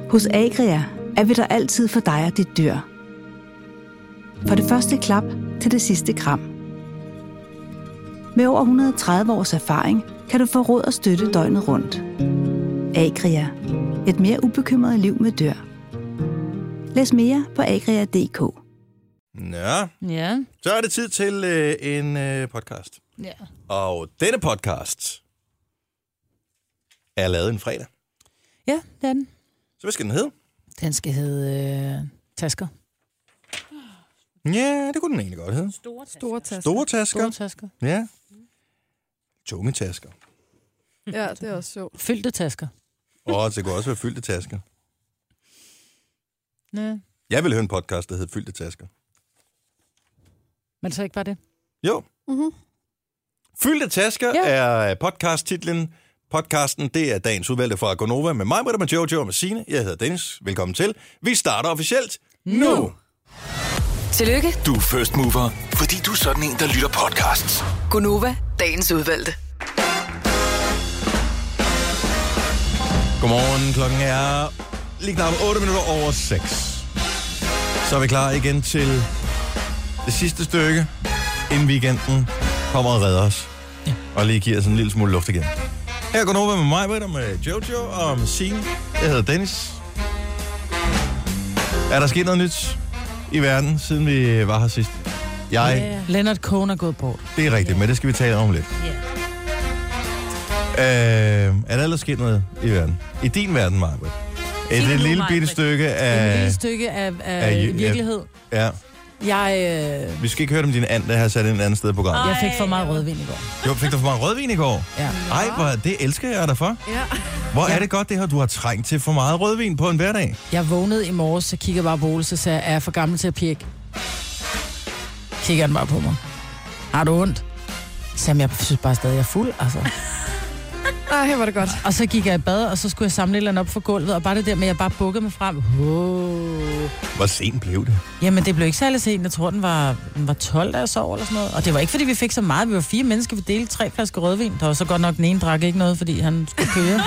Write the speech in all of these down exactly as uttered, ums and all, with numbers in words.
Hos Agria er vi der altid for dig og dit dyr. For det første klap til det sidste kram. Med over et hundrede og tredive års erfaring kan du få råd og støtte døgnet rundt. Agria. Et mere ubekymret liv med dyr. Læs mere på agria punktum d k. Ja. Ja. Så er det tid til øh, en øh, podcast. Ja. Og denne podcast er lavet en fredag. Ja, det er den. Så hvad skal den hedde? Den skal hedde øh, Tasker. Ja, det kunne den egentlig godt hedde. Store tasker. Store tasker. Store tasker. Store tasker. Ja. Tunge tasker. Ja, det er også sjovt. Fyldte tasker. Og det kunne også være fyldte tasker. Ja. Jeg ville høre en podcast, der hed Fyldte tasker. Men så ikke bare det? Jo. Mm-hmm. Fyldte tasker Ja. er podcast-titlen. Podcasten, det er dagens udvalgte fra Gonova med mig, med Jojo og med Signe. Jeg hedder Dennis. Velkommen til. Vi starter officielt nu. nu. Tillykke, Du er first mover, fordi du er sådan en, der lytter podcasts. Gonova, dagens udvalgte. Godmorgen. Klokken er lige knap otte minutter over seks. Så er vi klar igen til det sidste stykke, inden weekenden kommer og redder os. Ja. Og lige giver os en lille smule luft igen. Her går over med mig, med, med Jojo og med Signe. Jeg hedder Dennis. Er der sket noget nyt i verden, siden vi var her sidst? Jeg... Yeah. Leonard Cohen er gået bort. Det er rigtigt, men det skal vi tale om lidt. Yeah. Øh, er der ellers sket noget i verden? I din verden, Margaret? Et, et lille bitte stykke af... Et lille stykke af, af, af virkelighed. Ja. Jeg, øh, Vi skal ikke høre om din and, der har sat et andet sted på gang. jeg fik for meget rødvin i går. Jo, fik du for meget rødvin i går? Ja. Ej, hvor, det elsker jeg dig for. Ja. Hvor Ja. er det godt, det her, du har trængt til for meget rødvin på en hverdag? Jeg vågnede i morges, så kigger bare på Ole, så sagde jeg, er jeg for gammel til at pirke? Kigger han bare på mig. Har du ondt? Så sagde jeg, jeg synes bare stadig, jeg er fuld, altså. Ej, her var det godt. Og så gik jeg i bad, og så skulle jeg samle et eller andet op for gulvet, og bare det der med, at jeg bare bukkede mig frem. Oh. Hvor sent blev det? Jamen, det blev ikke særlig sent. Jeg tror, den var, den var tolv, da jeg sov eller sådan noget. Og det var ikke, fordi vi fik så meget. Vi var fire mennesker, vi delte tre flasker rødvin. Der var så godt nok, den ene drak ikke noget, fordi han skulle køre.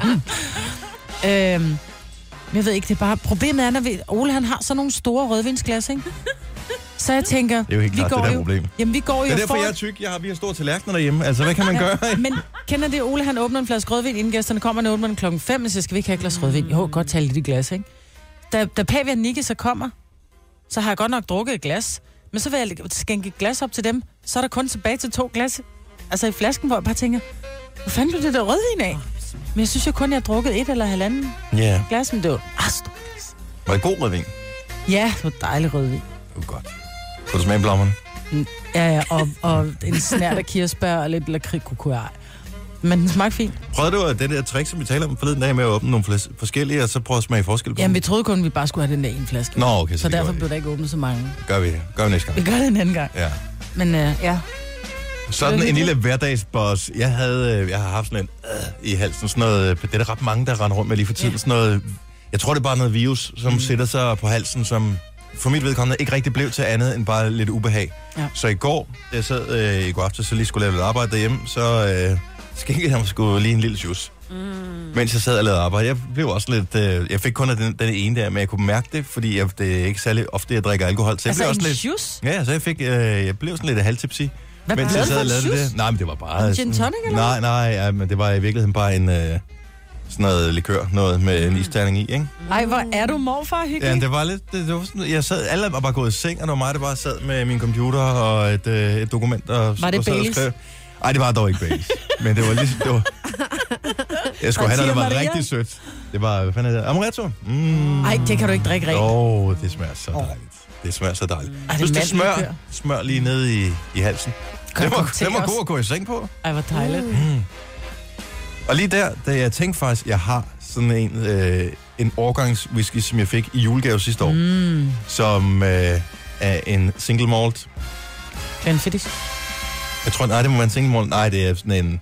øhm, men jeg ved ikke, det er bare... Problemet er, når vi... Ole, han har sådan nogle store rødvinsglas, ikke? Så jeg tænker... Det er jo helt klart, vi går det der jo, problem. Jamen, vi går jo Det er derfor, for... jeg er tyk. Jeg har, vi har store tallerkener derhjemme. Altså, hvad kan man gøre? Men kender det, Ole, han åbner en flaske rødvin, inden gæsterne kommer, han åbner den klokken fem, så skal vi ikke have et glas rødvin. Jo, godt tage lidt i glas, ikke? Da, da Pavia Nikke så kommer, så har jeg godt nok drukket et glas, men så vil jeg skænke et glas op til dem, så er der kun tilbage til to glas, altså i flasken, hvor jeg bare tænker, hvor fanden blev det der rødvin af? Men jeg synes jo kun, jeg har drukket et eller halvanden Ja. glas, men det var ah, stort glas. Var det god rødvin? Ja, det var dejlig rødvin. Det var godt. Kunne du smage blommerne? Ja, ja, og, og en snært af kirsebær og lidt lakridskokoaj. Men den smagte fint. Prøvede du det der trick, som vi taler om forleden dag med at åbne nogle flas- forskellige, og så prøve at smage forskel på Jamen, vi dem? troede kun, at vi bare skulle have den der ene flaske. Nå, okay, så, Så det derfor gør vi. blev der ikke åbnet så mange. Gør vi det. Gør vi næste gang. Vi gør det en anden gang. Ja. Men øh, ja. Sådan Det er en lille hyggeligt. hverdagsboss. Jeg havde, øh, jeg har haft sådan en øh, i halsen, sådan noget, øh, det er der ret mange, der render rundt med lige for tiden. Ja. Sådan noget, jeg tror, det er bare noget virus, som mm. sætter sig på halsen, som for mit vedkommende ikke rigtig blev til andet end bare lidt ubehag. Ja. Så i går, da jeg sad øh, i går aftes, så lige skulle lave lidt arbejde derhjemme, så øh, skænkede jeg mig sgu lige en lille juice. Mm. Mens jeg sad og lavede arbejde. Jeg blev også lidt, øh, jeg fik kun af den, den ene der, men jeg kunne mærke det, fordi jeg, det er ikke særlig ofte, jeg drikker alkohol. Så jeg Altså blev en også lidt, juice? ja, så jeg fik, øh, jeg blev sådan lidt halvtipsy. Hvad Mens blev jeg det sad for og en lavede juice? det. Nej, men det var bare... En sådan- gin tonic, eller Nej, nej, ja, men det var i virkeligheden bare en... Øh, sådan noget likør, noget med en isterning i, ikke? Ej, hvor er du morfar hyggelig? Ja, det var lidt... Det, det var sådan, jeg sad... Alle var bare gået i seng, og det var mig, der bare sad med min computer og et, øh, et dokument og, Var det og sad og Baileys? skrev. Ej, det var dog ikke Baileys. Men det var ligesom... Det var, jeg skulle have noget, der var Maria? rigtig sødt. Det var... Hvad fanden er det? Amaretto? Mm. Ej, det kan du ikke drikke rent. Åh, oh, det smager så dejligt. Det smager så dejligt. Ej, det Hvis er du smør, mandellikør. smør lige ned i, i halsen. Kan Det du var, komme det var til god os? at gå i seng på. Ej, hvor dejligt. Mm. Og lige der, da jeg tænkte faktisk, jeg har sådan en, øh, en årgangswhisky, som jeg fik i julegave sidste år, Mm. som øh, er en single malt. Glenfiddich. Jeg tror, nej, det må være en single malt. Nej, det er sådan en,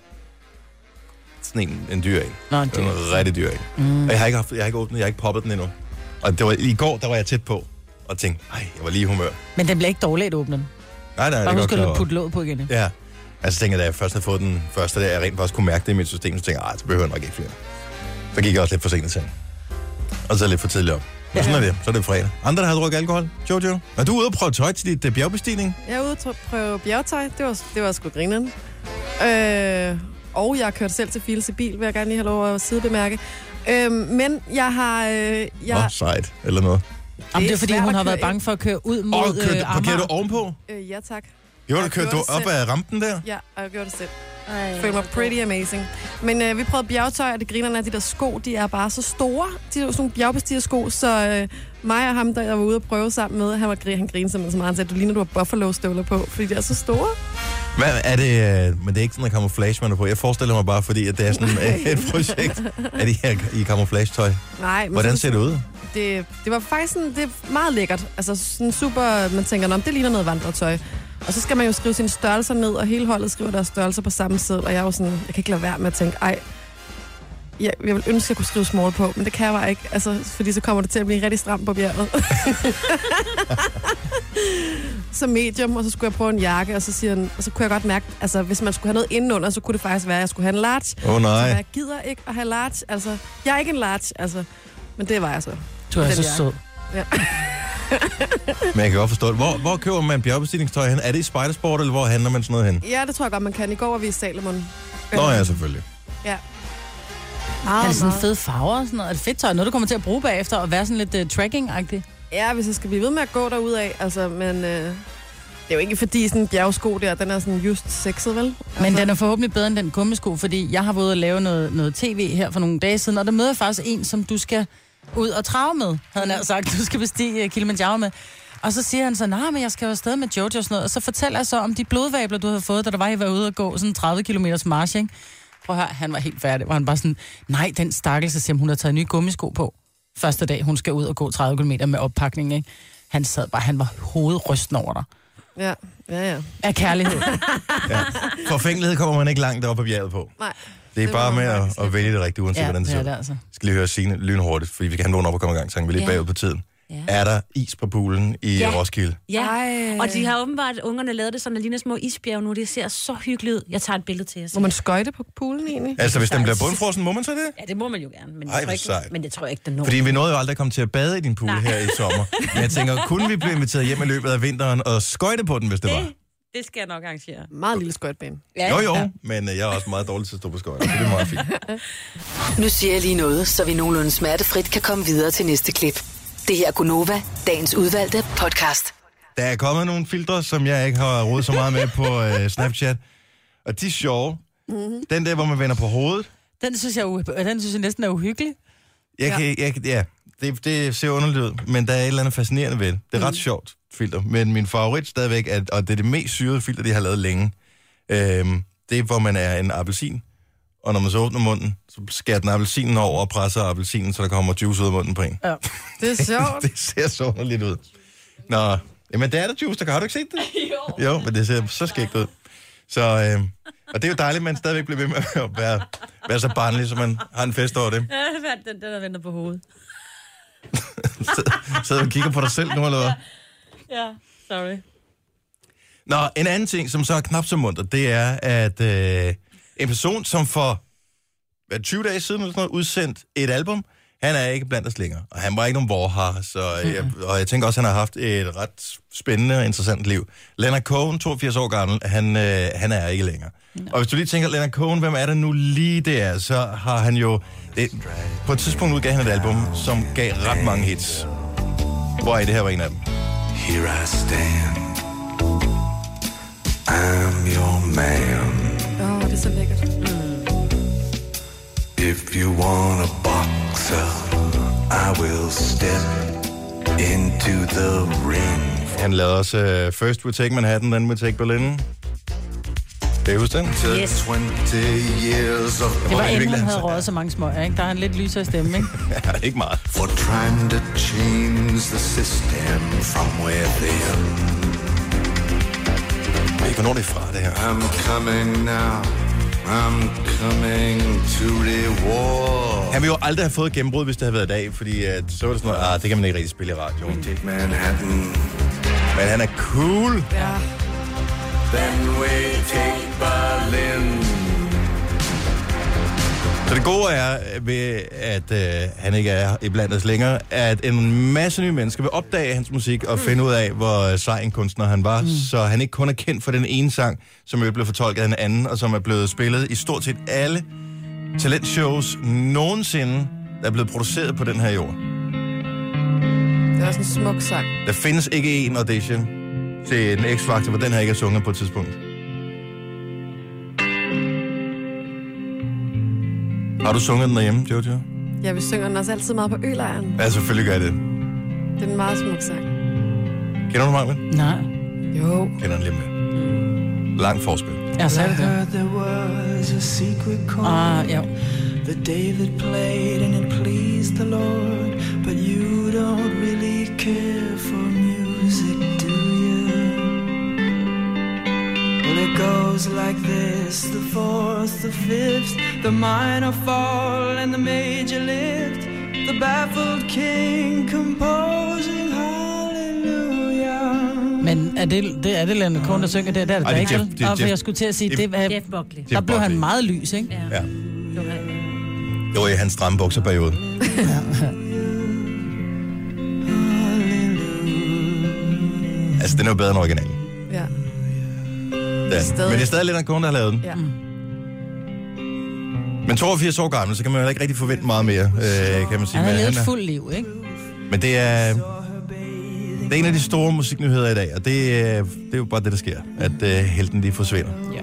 sådan en, en dyr en. Nå, en Det er dyr. en rigtig dyr en. Mm. Og jeg har ikke, haft, jeg har ikke åbnet, jeg har ikke poppet den endnu. Og det var, i går, der var jeg tæt på, og tænkte, nej, jeg var lige i humør. Men den bliver ikke dårligt at åbne den. Nej, nej, det er Bare godt husk klar at over. putte låget på igen. Ja. Altså tænker jeg, da jeg først havde fået den første, der jeg rent faktisk kunne mærke det i mit system, så tænkte jeg, ej, så behøver jeg nok ikke flere. Så gik jeg også lidt for sent i seng. Og så lidt for tidligt op. Og sådan er det. Så er det fredag. Andre, der har drukket alkohol? Jojo? Er du ude og prøve tøj til dit uh, bjergbestigning? Jeg er ude og prøve bjergtøj. Det var, det var sgu grineren. Øh, og jeg har kørt selv til Fields i bil, vil jeg gerne lige have lov at sidebemærke. Øh, men jeg har... Øh, jeg... Åh, oh, sejt. Eller noget. Jamen, det er fordi, svært hun at har køre været bange for at køre ud mod Og øh, kørte, parkerer Amager. du ovenpå? Øh, ja, tak. Jo, Jeg kørte du gjorde det op selv. ad rampen der? Ja, og jeg gjorde det selv. Ej, Føler mig pretty amazing. Men øh, vi prøvede bjergtøj, og det grinerne af de der sko, de er bare så store. De er jo sådan nogle bjergbestigersko, så øh, mig og ham, der jeg var ude og prøve sammen med, han, var, han grinede simpelthen så meget. Han sagde, du ligner, du har Buffalo-støvler på, fordi de er så store. Hvad er det? Øh, men det er ikke sådan en camouflage, man er på. Jeg forestiller mig bare, fordi at det er sådan øh, et projekt, at I her i camouflage-tøj. Nej, men Hvordan ser det ud? Det, det var faktisk sådan, det er meget lækkert. Altså sådan super, man tænker, nå, det ligner noget vandretøj. Og så skal man jo skrive sine størrelser ned, og hele holdet skriver deres størrelser på samme side. Og jeg er jo sådan, jeg kan ikke lade være med at tænke, ej, jeg, jeg vil ønske, at jeg kunne skrive small på, men det kan jeg bare ikke. Altså, fordi så kommer det til at blive rigtig stramt på bjerget. Så medium, og så skulle jeg prøve en jakke, og så siger han, og så kunne jeg godt mærke, altså hvis man skulle have noget indenunder, så kunne det faktisk være, at jeg skulle have en large. Åh oh, nej. Så jeg gider ikke at have large, altså, jeg er ikke en large, altså, men det var jeg så. Du er Den så jakke. sød. Ja. Men jeg kan godt forstå det. Hvor, hvor køber man bjergbestigningstøj hen? Er det i Spidersport, eller hvor handler man sådan noget hen? Ja, det tror jeg godt, man kan. I går var vi i Salomon. Nå ja, selvfølgelig. Ja. Er det sådan fede farver og sådan noget? Er det fedt tøj? Noget, du kommer til at bruge bagefter og være sådan lidt uh, tracking-agtig? Ja, hvis jeg skal blive ved med at gå derudad, altså, men øh, det er jo ikke fordi sådan en bjergsko der, den er sådan just sexet, vel? Altså. Men den er forhåbentlig bedre end den gummisko, fordi jeg har været ude og lave noget, noget tv her for nogle dage siden, og der møder jeg faktisk en, som du skal ud og trave med, havde han sagt, du skal bestige Kilimanjaro med. Og så siger han så, nej, men jeg skal jo afsted med Jojo og sådan noget. Og så fortæller jeg så om de blodvabler, du havde fået, da der var, I var ude og gå sådan tredive kilometers march, ikke? Prøv at høre, han var helt færdig, hvor han bare sådan, nej, den stakkelse, siger hun har taget nye gummisko på. Første dag, hun skal ud og gå tredive kilometer med oppakning, ikke? Han sad bare, han var hovedrysten over dig. Ja, ja, ja. Af kærlighed. Ja. Forfængelighed kommer man ikke langt op ad bjerget på. Nej. Det er Det bare må med man at, faktisk at vælge det rigtigt, uanset Ja, hvordan det det ser er ud. det altså. Skal lige høre Signe lynhurtigt, fordi vi kan have nogen op og komme i gang, så vi er lidt Ja. bagud på tiden. Ja. Er der is på poolen i Ja. Roskilde? Ja, Ej. og de har åbenbart, ungerne lavet det sådan, at ligner små isbjerge nu. Det ser så hyggeligt ud. Jeg tager et billede til jer. Må man skøjte på poolen egentlig? Altså, hvis den bliver bundfrossen, må man så det? Ja, det må man jo gerne, men, Ej, jeg, tror hvor ikke, sejt. men det tror jeg ikke, den når. Fordi vi nåede jo aldrig at komme til at bade i din pool Nej. her i sommer. Men jeg tænker, kunne vi blive inviteret hjem i løbet af vinteren og skøjte på den, hvis det var? det, det skal jeg nok arrangere. Meget lille skøjtebane. Ja, Jo, jo, ja. men øh, jeg er også meget dårlig til at stå på skøjter, så det er meget fint. Nu siger jeg lige noget, så vi nogenlunde smertefrit kan komme videre til næste klip. Det her er Gunova, dagens udvalgte podcast. Der er kommet nogle filtre, som jeg ikke har rodet så meget med på øh, Snapchat. Og de er sjove. Mm-hmm. Den der, hvor man vender på hovedet. Den synes jeg, u- den synes jeg næsten er uhyggelig. Jeg Ja. kan, jeg, kan- ja, det, det ser underligt ud, men der er et eller andet fascinerende ved det. Det er ret sjovt filter, men min favorit stadigvæk, er, og det er det mest syrede filter, de har lavet længe, øhm, det er, hvor man er en appelsin, og når man så åbner munden, så skærer den appelsinen over og presser appelsinen, så der kommer juice ud af munden på en. Ja. Det er sjovt. Det ser så underligt ud. Nå, jamen det er der juice, der har du ikke set det? Jo. Jo, men det ser så skægt ud. Så, øh, og det er jo dejligt, at man stadigvæk bliver ved med at være, være så barnlig, så man har en fest over det. Ja, den, den der venter på hovedet. Sidder og kigger på dig selv nu, eller hvad? Ja, sorry. Nå, en anden ting, som så er knap så munter, det er, at øh, en person, som for hvad, tyve dage siden eller sådan noget, udsendt et album, han er ikke blandt os længere. Og han var ikke nogen vorhar, så jeg, og jeg tænker også, at han har haft et ret spændende og interessant liv. Leonard Cohen, toogfirs år gammel, han, øh, han er ikke længere. No. Og hvis du lige tænker, Leonard Cohen, hvem er det nu lige der, så har han jo det, på et tidspunkt udgav han et album, som gav ret mange hits. Hvor er det her var en af dem? Here I stand. I'm your man. Åh, oh, det er så lækkert. If you want a boxer, I will step into the ring. Han lavede også uh, First We Take Manhattan, then We Take Berlin. Kan I huske den? Yes. twenty years of Det var i inden han virkeligheden, havde så- røget så mange smøger, ikke? Der er han lidt lysere stemme, ikke? Ja, ikke meget. for trying to change the system from within. Jeg ved ikke, hvornår det er fra, det her. I'm coming now. I'm coming to the war. Han ville jo aldrig have fået gennembrud, hvis det havde været i dag, fordi at, så var det sådan noget, ah, det kan man ikke rigtig spille i radioen. Take Manhattan. Men han er cool. Ja. Then we take Berlin. Så det gode er, ved at øh, han ikke er iblandt os længere, at en masse nye mennesker vil opdage hans musik og finde ud af, hvor sej en kunstner han var, mm. så han ikke kun er kendt for den ene sang, som er blevet fortolket af en anden, og som er blevet spillet i stort set alle talentshows nogensinde, der er blevet produceret på den her jord. Det er også en smuk sang. Der findes ikke en audition til en X-Factor, hvor den her ikke er sunget på et tidspunkt. Har du sunget den derhjemme, Jojo? Ja, vi synger den også altid meget på ølejren. Ja, selvfølgelig gør det. Det er en meget smuk sang. Kender du mig med? Nej. Jo. Kender den lige med. Lang forspil. Ja, så er det det. There was a secret chord Ah, ja. that David played and it pleased the Lord. But you don't really care for music, do you? Well, it goes like this: the fourth, the fifth, the minor fall and the major lift. The baffled king composing hallelujah. Men er det, det er det Leonard Cohen, der synger det? Der er det, Ej, der det er ikke, Jeff- vel? det er Nå, for Jeff- jeg skulle til at sige, Jeff- det var, Jeff Buckley. der blev han meget lys, ikke? Ja. Ja. Det var han. Det var i hans stramme bukserperiode. Altså, den er jo bedre end originalen. Ja. Ja. Stadig. Men det er stadig Leonard Cohen, der har lavet den. Ja. Men toogfirs år gammel, så kan man jo ikke rigtig forvente meget mere, øh, kan man sige. Han har Men levet et er- fuldt liv, ikke? Men det er, det er en af de store musiknyheder i dag, og det, er- det er jo bare det, der sker, at øh, helten lige forsvinder. Ja.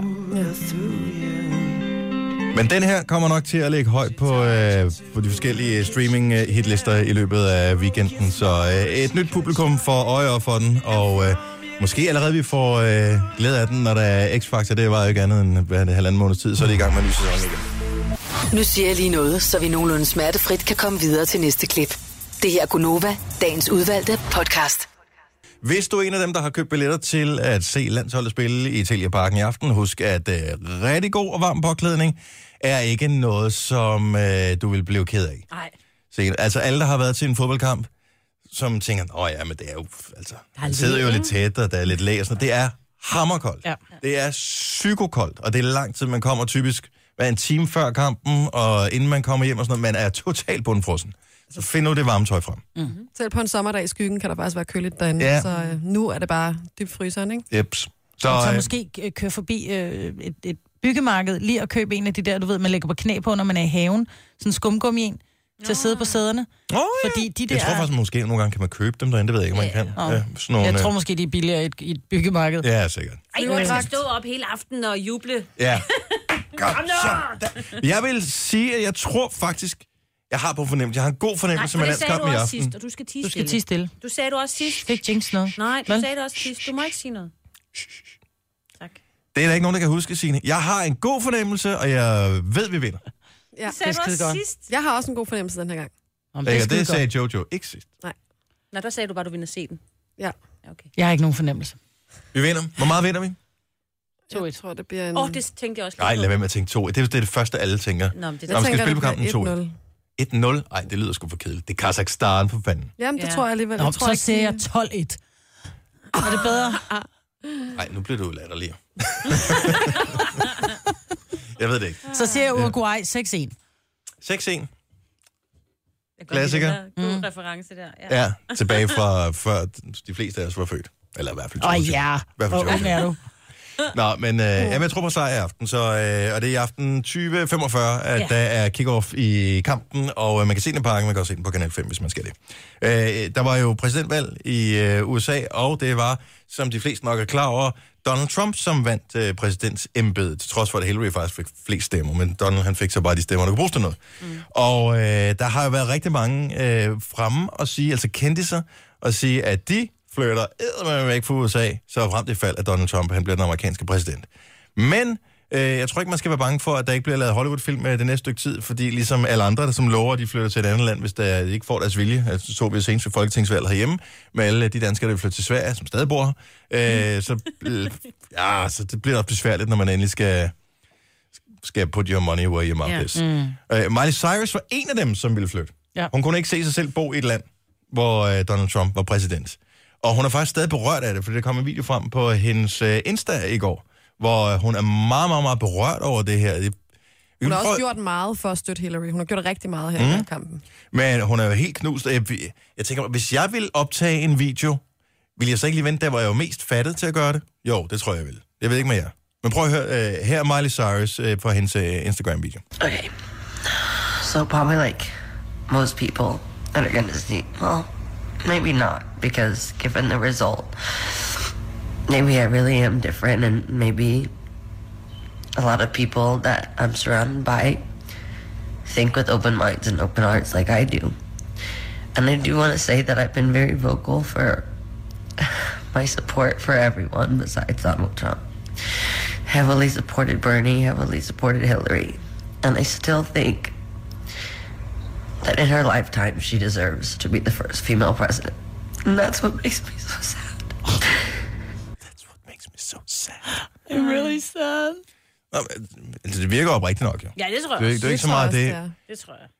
Men den her kommer nok til at ligge højt på, øh, på de forskellige streaming-hitlister i løbet af weekenden, så øh, et nyt publikum får øje op for den, og øh, måske allerede vi får øh, glæde af den, når der er X-Factor. Det var jo ikke andet end hvad er det, halvanden måneds tid, så er det i gang med en ny sæson igen. Nu siger jeg lige noget, så vi nogenlunde smertefrit kan komme videre til næste klip. Det her er Gunova, dagens udvalgte podcast. Hvis du er en af dem, der har købt billetter til at se landsholdet spille i Telia Parken i aften, husk at øh, rigtig god og varm påklædning er ikke noget, som øh, du vil blive ked af. Nej. Se, altså alle, der har været til en fodboldkamp, som tænker, åh ja, men det er jo, altså, man sidder jo lidt tæt, og der er lidt læ og sådan noget. Det er hammerkoldt. Ja. Det er psykokoldt, og det er lang tid, man kommer typisk hvad, en time før kampen, og inden man kommer hjem og sådan noget, man er totalt bundfrossen. Så find nu det varme tøj frem. Mm-hmm. Selv på en sommerdag i skyggen kan der faktisk være køligt derinde. Ja. Så øh, nu er det bare dybt fryseren, ikke? Jeps. Så, Så øh, måske øh, køre forbi øh, et, et byggemarked, lige at købe en af de der, du ved, man lægger på knæ på, når man er i haven. Sådan en skumgummi en til at sidde på sæderne. Åh, ja. Fordi de der... Jeg tror faktisk, måske nogle gange kan man købe dem derinde. Det ved jeg ikke, om man kan. Åh. Ja, sådan nogle, Jeg tror øh, måske, de er billigere i et, i et byggemarked. Ja, sikkert. Ej, du skal stå op hele aftenen og juble. Ja. Godt, så. Jeg vil sige, at jeg tror faktisk, jeg har på fornemmelse. Jeg har en god fornemmelse med Nej, for det sagde landskampen du i også aften. sidst, og du skal tige Du skal stille. tige stille. Du sagde du også sidst. Fik Jinx noget? Nej, du Vel? sagde det også sidst. Du må ikke sige noget. Tak. Det er der ikke nogen, der kan huske, Signe. Jeg har en god fornemmelse, og jeg ved, vi vinder. Ja. Det sagde det er du skide også godt. sidst. Jeg har også en god fornemmelse den her gang. Om, Det, skide det sagde godt. Jojo ikke sidst. Nå, der sagde du bare, du ville se den. Ja. Okay. Jeg har ikke nogen fornemmelse. Vi vinder. Hvor meget vinder vi? to et. Jeg tror, det bliver en... Åh, oh, det tænkte jeg også. Nej, lad være med at tænke to. Det er det, er det første, alle tænker. Nå, men det Nå, er vi Jeg skal tænker, spille det på kampen bliver to et et. nul. et nul? Ej, det lyder sgu for kedeligt. Det er Kazakhstan, for fanden. Jamen, det Ja. tror jeg alligevel. Nå, Jeg tror så ikke, siger jeg de- tolv et. Er det bedre? Nej, nu bliver du latterlig. Jeg ved det ikke. Så siger jeg Uruguay seks en. seks en. Jeg kan godt Klassiker. lide den der God reference der. Ja. Ja, tilbage fra før de fleste af os var født. Eller i hvert fald Åh toogtyve. ja, I hvert fald hvor ung er du? Nå, men øh, jamen, jeg tror på sejr i aften, så, øh, og det er i aften tyve femogfyrre, at Ja. der er kick-off i kampen, og øh, man kan se den i parken, man kan også se den på Kanal fem, hvis man skal det. Øh, der var jo præsidentvalg i øh, U S A, og det var, som de fleste nok er klar over, Donald Trump, som vandt øh, præsidentsembedet, til trods for, at Hillary faktisk fik flest stemmer, men Donald han fik så bare de stemmer, der kunne bruges til noget. Mm. Og øh, der har jo været rigtig mange øh, fremme og sige, altså kendisser, og sige, at de flytter eddermame væk fra U S A, så frem til fald, at Donald Trump han bliver den amerikanske præsident. Men øh, jeg tror ikke, man skal være bange for, at der ikke bliver lavet Hollywood-film det næste stykke tid, fordi ligesom alle andre, der som lover, de flytter til et andet land, hvis der ikke får deres vilje. Altså, så vi senest ved folketingsvalget herhjemme, med alle de danskere, der vil flytte til Sverige, som stadig bor her. Øh, så, øh, ja, så det bliver også besværligt, når man endelig skal, skal put your money where your mouth Ja. is. Mm. Øh, Miley Cyrus var en af dem, som ville flytte. Ja. Hun kunne ikke se sig selv bo i et land, hvor øh, Donald Trump var præsident. Og hun er faktisk stadig berørt af det, for der kom en video frem på hendes øh, Insta i går, hvor øh, hun er meget, meget, meget berørt over det her. Det, Hun har også prøve... gjort meget for at støtte Hillary. Hun har gjort rigtig meget her mm. i kampen. Men hun er jo helt knust. Jeg, jeg tænker, hvis jeg vil optage en video, vil jeg så ikke lige vente der, hvor jeg var mest fattet til at gøre det? Jo, det tror jeg, jeg vil. Jeg ved ikke med jer. Men prøv at høre. Uh, her er Miley Cyrus uh, på hendes uh, Instagram-video. Okay. So probably like most people that are gonna see, well, maybe not, because given the result, maybe I really am different, and maybe a lot of people that I'm surrounded by think with open minds and open hearts like I do. And I do want to say that I've been very vocal for my support for everyone besides Donald Trump. Heavily supported Bernie, heavily supported Hillary. And I still think that in her lifetime she deserves to be the first female president. And that's what makes me so sad. That's what makes me so sad. I'm really sad. Nå, altså, det virker oprigtigt nok, jo. Ja, det tror jeg. Det er, det er ikke så meget det. det. Det tror jeg.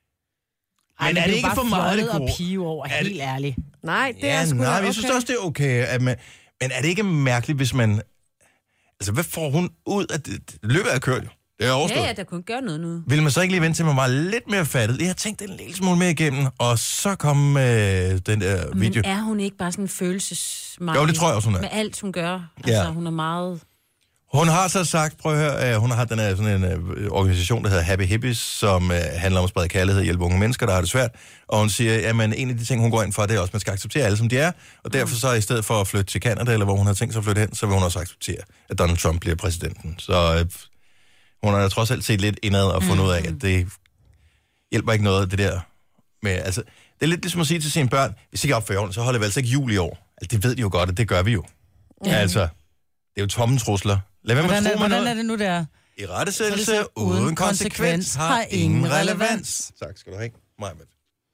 Ej, Men men er det ikke bare for meget det fjollet gode? og pige over, Er det- helt ærligt. Nej, det Ja, er sgu nej, da men jeg synes okay. også, det er okay. At man, men er det ikke mærkeligt, hvis man... Altså, hvad får hun ud af det? Løbet er kørt, jo. Det er overstået. Ja, ja, der kunne gøre noget nu. Vil man så ikke lige vente til, man var lidt mere fattet? Jeg har tænkt det en lille smule mere igennem, og så kom øh, den der video. Men er hun ikke bare sådan en følelsesmand? Jo, det tror jeg også, hun er. Med alt, hun gør. Altså, Ja. hun er meget... Hun har så sagt, prøv at høre, øh, hun har haft den her, sådan en øh, organisation, der hedder Happy Hippies, som øh, handler om at sprede kærlighed og hjælpe unge mennesker, der har det svært. Og hun siger, at en af de ting, hun går ind for, det er også, at man skal acceptere alle, som de er. Og derfor så i stedet for at flytte til Canada, eller hvor hun har tænkt sig at flytte hen, så vil hun også acceptere, at Donald Trump bliver præsidenten. Så øh, hun har trods alt set lidt indad og fundet mm. ud af, at det hjælper ikke noget, det der med, altså, det er lidt ligesom at sige til sine børn, hvis I ikke opfører ordentligt, så holder vi altså ikke jul i år. Altså, det ved de jo godt, og det gør vi jo. Ja. Altså, det er jo tomme trusler. Lad være med at Hvordan, tro er, mig hvordan noget. er det nu, der? I rettesættelse Så er det så uden uden konsekvens konsekvens har ingen relevans. Tak skal du have, Majbet.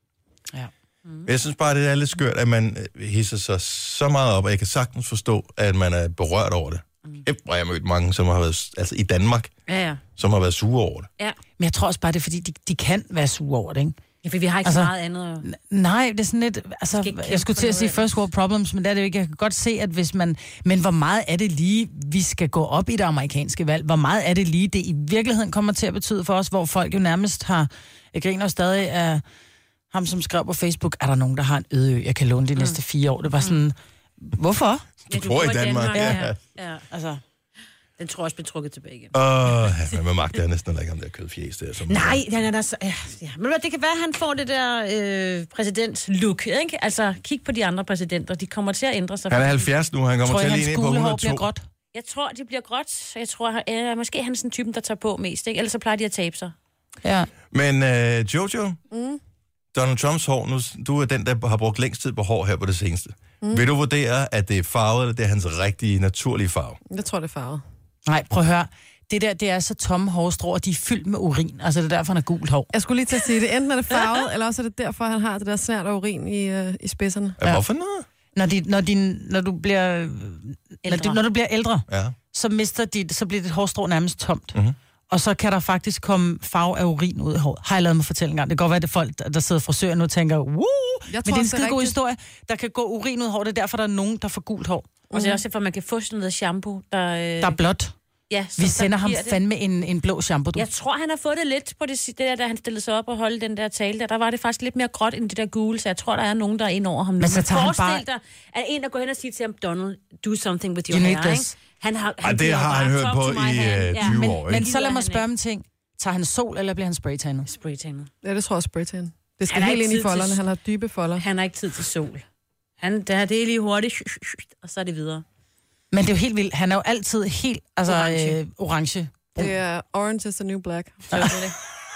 Ja. Mm. Jeg synes bare, det er lidt skørt, at man hisser sig så meget op, og jeg kan sagtens forstå, at man er berørt over det. Mm. Jeg har mødt mange, som har været, altså i Danmark, Ja, ja. som har været sure over det. Ja, Men jeg tror også bare, det er fordi, de, de kan være sure over det, ikke? ja for vi har ikke Altså, så meget andet. at- N- Nej, det er sådan lidt... Altså, ikke kæmpe jeg skulle for til at noget sige ellers. first world problems, men det er det jo ikke. Jeg kan godt se, at hvis man... Men hvor meget er det lige, vi skal gå op i det amerikanske valg? Hvor meget er det lige, det i virkeligheden kommer til at betyde for os, hvor folk jo nærmest har... Jeg griner jo stadig af ham, som skrev på Facebook, er der nogen, der har en øde ø, jeg kan låne de mm. næste fire år? Det var sådan... Hvorfor? Du bor i Danmark, ja. ja. ja. Altså... Den tror jeg også bliver trukket tilbage igen. Åh, oh, ja, med magt, det er næsten heller ikke ham der kødfjæs der. Som Nej, den er der så... Ja, ja. Men hvad, det kan være, at han får det der øh, præsidents-look, ikke? Altså, kig på de andre præsidenter. De kommer til at ændre sig. Han er halvfjerds nu, han kommer Tror til jeg, at hans ligne en på gule hår hundrede bliver og to. gråt? Jeg tror, de bliver gråt. Jeg tror, øh, måske er han sådan typen, der tager på mest, ikke? Ellers så plejer de at tabe sig. Ja. Men øh, Jojo, mm. Donald Trumps hår, nu, du er den, der har brugt længst tid på hår her på det seneste. Mm. Vil du vurdere, at det er farvet, eller det er hans rigtige, naturlige farve? Jeg tror, det er farvet. Nej, prøv at høre. Det der, det er så tomme hårstrå, og de er fyldt med urin. Altså, det er derfor, han har gult hår. Jeg skulle lige til at sige det. Enten er det farvet, eller også er det derfor, han har det der snært af urin i, øh, i spidserne. Ja. Hvorfor noget? Når, de, når, de, når, du bliver, når, du, når du bliver ældre, Ja. så, mister dit, så bliver dit hårstrå nærmest tomt. Mm-hmm. Og så kan der faktisk komme farve af urin ud af håret. Har jeg lavet mig fortælle en gang. Det kan godt være, at det er folk, der sidder frisører nu og tænker, Woo! Men det er en også, skide det er god rigtigt. historie. Der kan gå urin ud af håret. Det er derfor, der er nogen, der får gult hår. Og så er også for, at man kan få sådan noget shampoo, der... Øh... Der er blåt. Ja, som Vi der sender ham giver det. fandme en, en blå shampoo, du. Jeg tror, han har fået det lidt på det, det der, da han stillede sig op og holdt den der tale der. Der var det faktisk lidt mere gråt end det der gule, så jeg tror, der er nogen, der er ind over ham. Men så tager han forestil bare- dig, at en, der går hen og siger til ham, Donald, do something with your You need hair, this. ikke? Han har, Ej, det giver har han bare, hørt "Talk på to my i, hand." øh, Ja. tyve men, år, ikke? men så lad Gider mig han spørge om en ting. Tager han sol, eller bliver han spraytannet? Spraytannet. Ja, det tror jeg også spraytan. Det skal Han har helt ikke ind i tid til- folderne. Han har dybe folder. Han har ikke tid til sol. Han, det, her, det er lige hurtigt, og så er det videre. Men det er jo helt vildt. Han er jo altid helt altså, Orange. Øh, orange. Det er orange is the new black. Så er det det.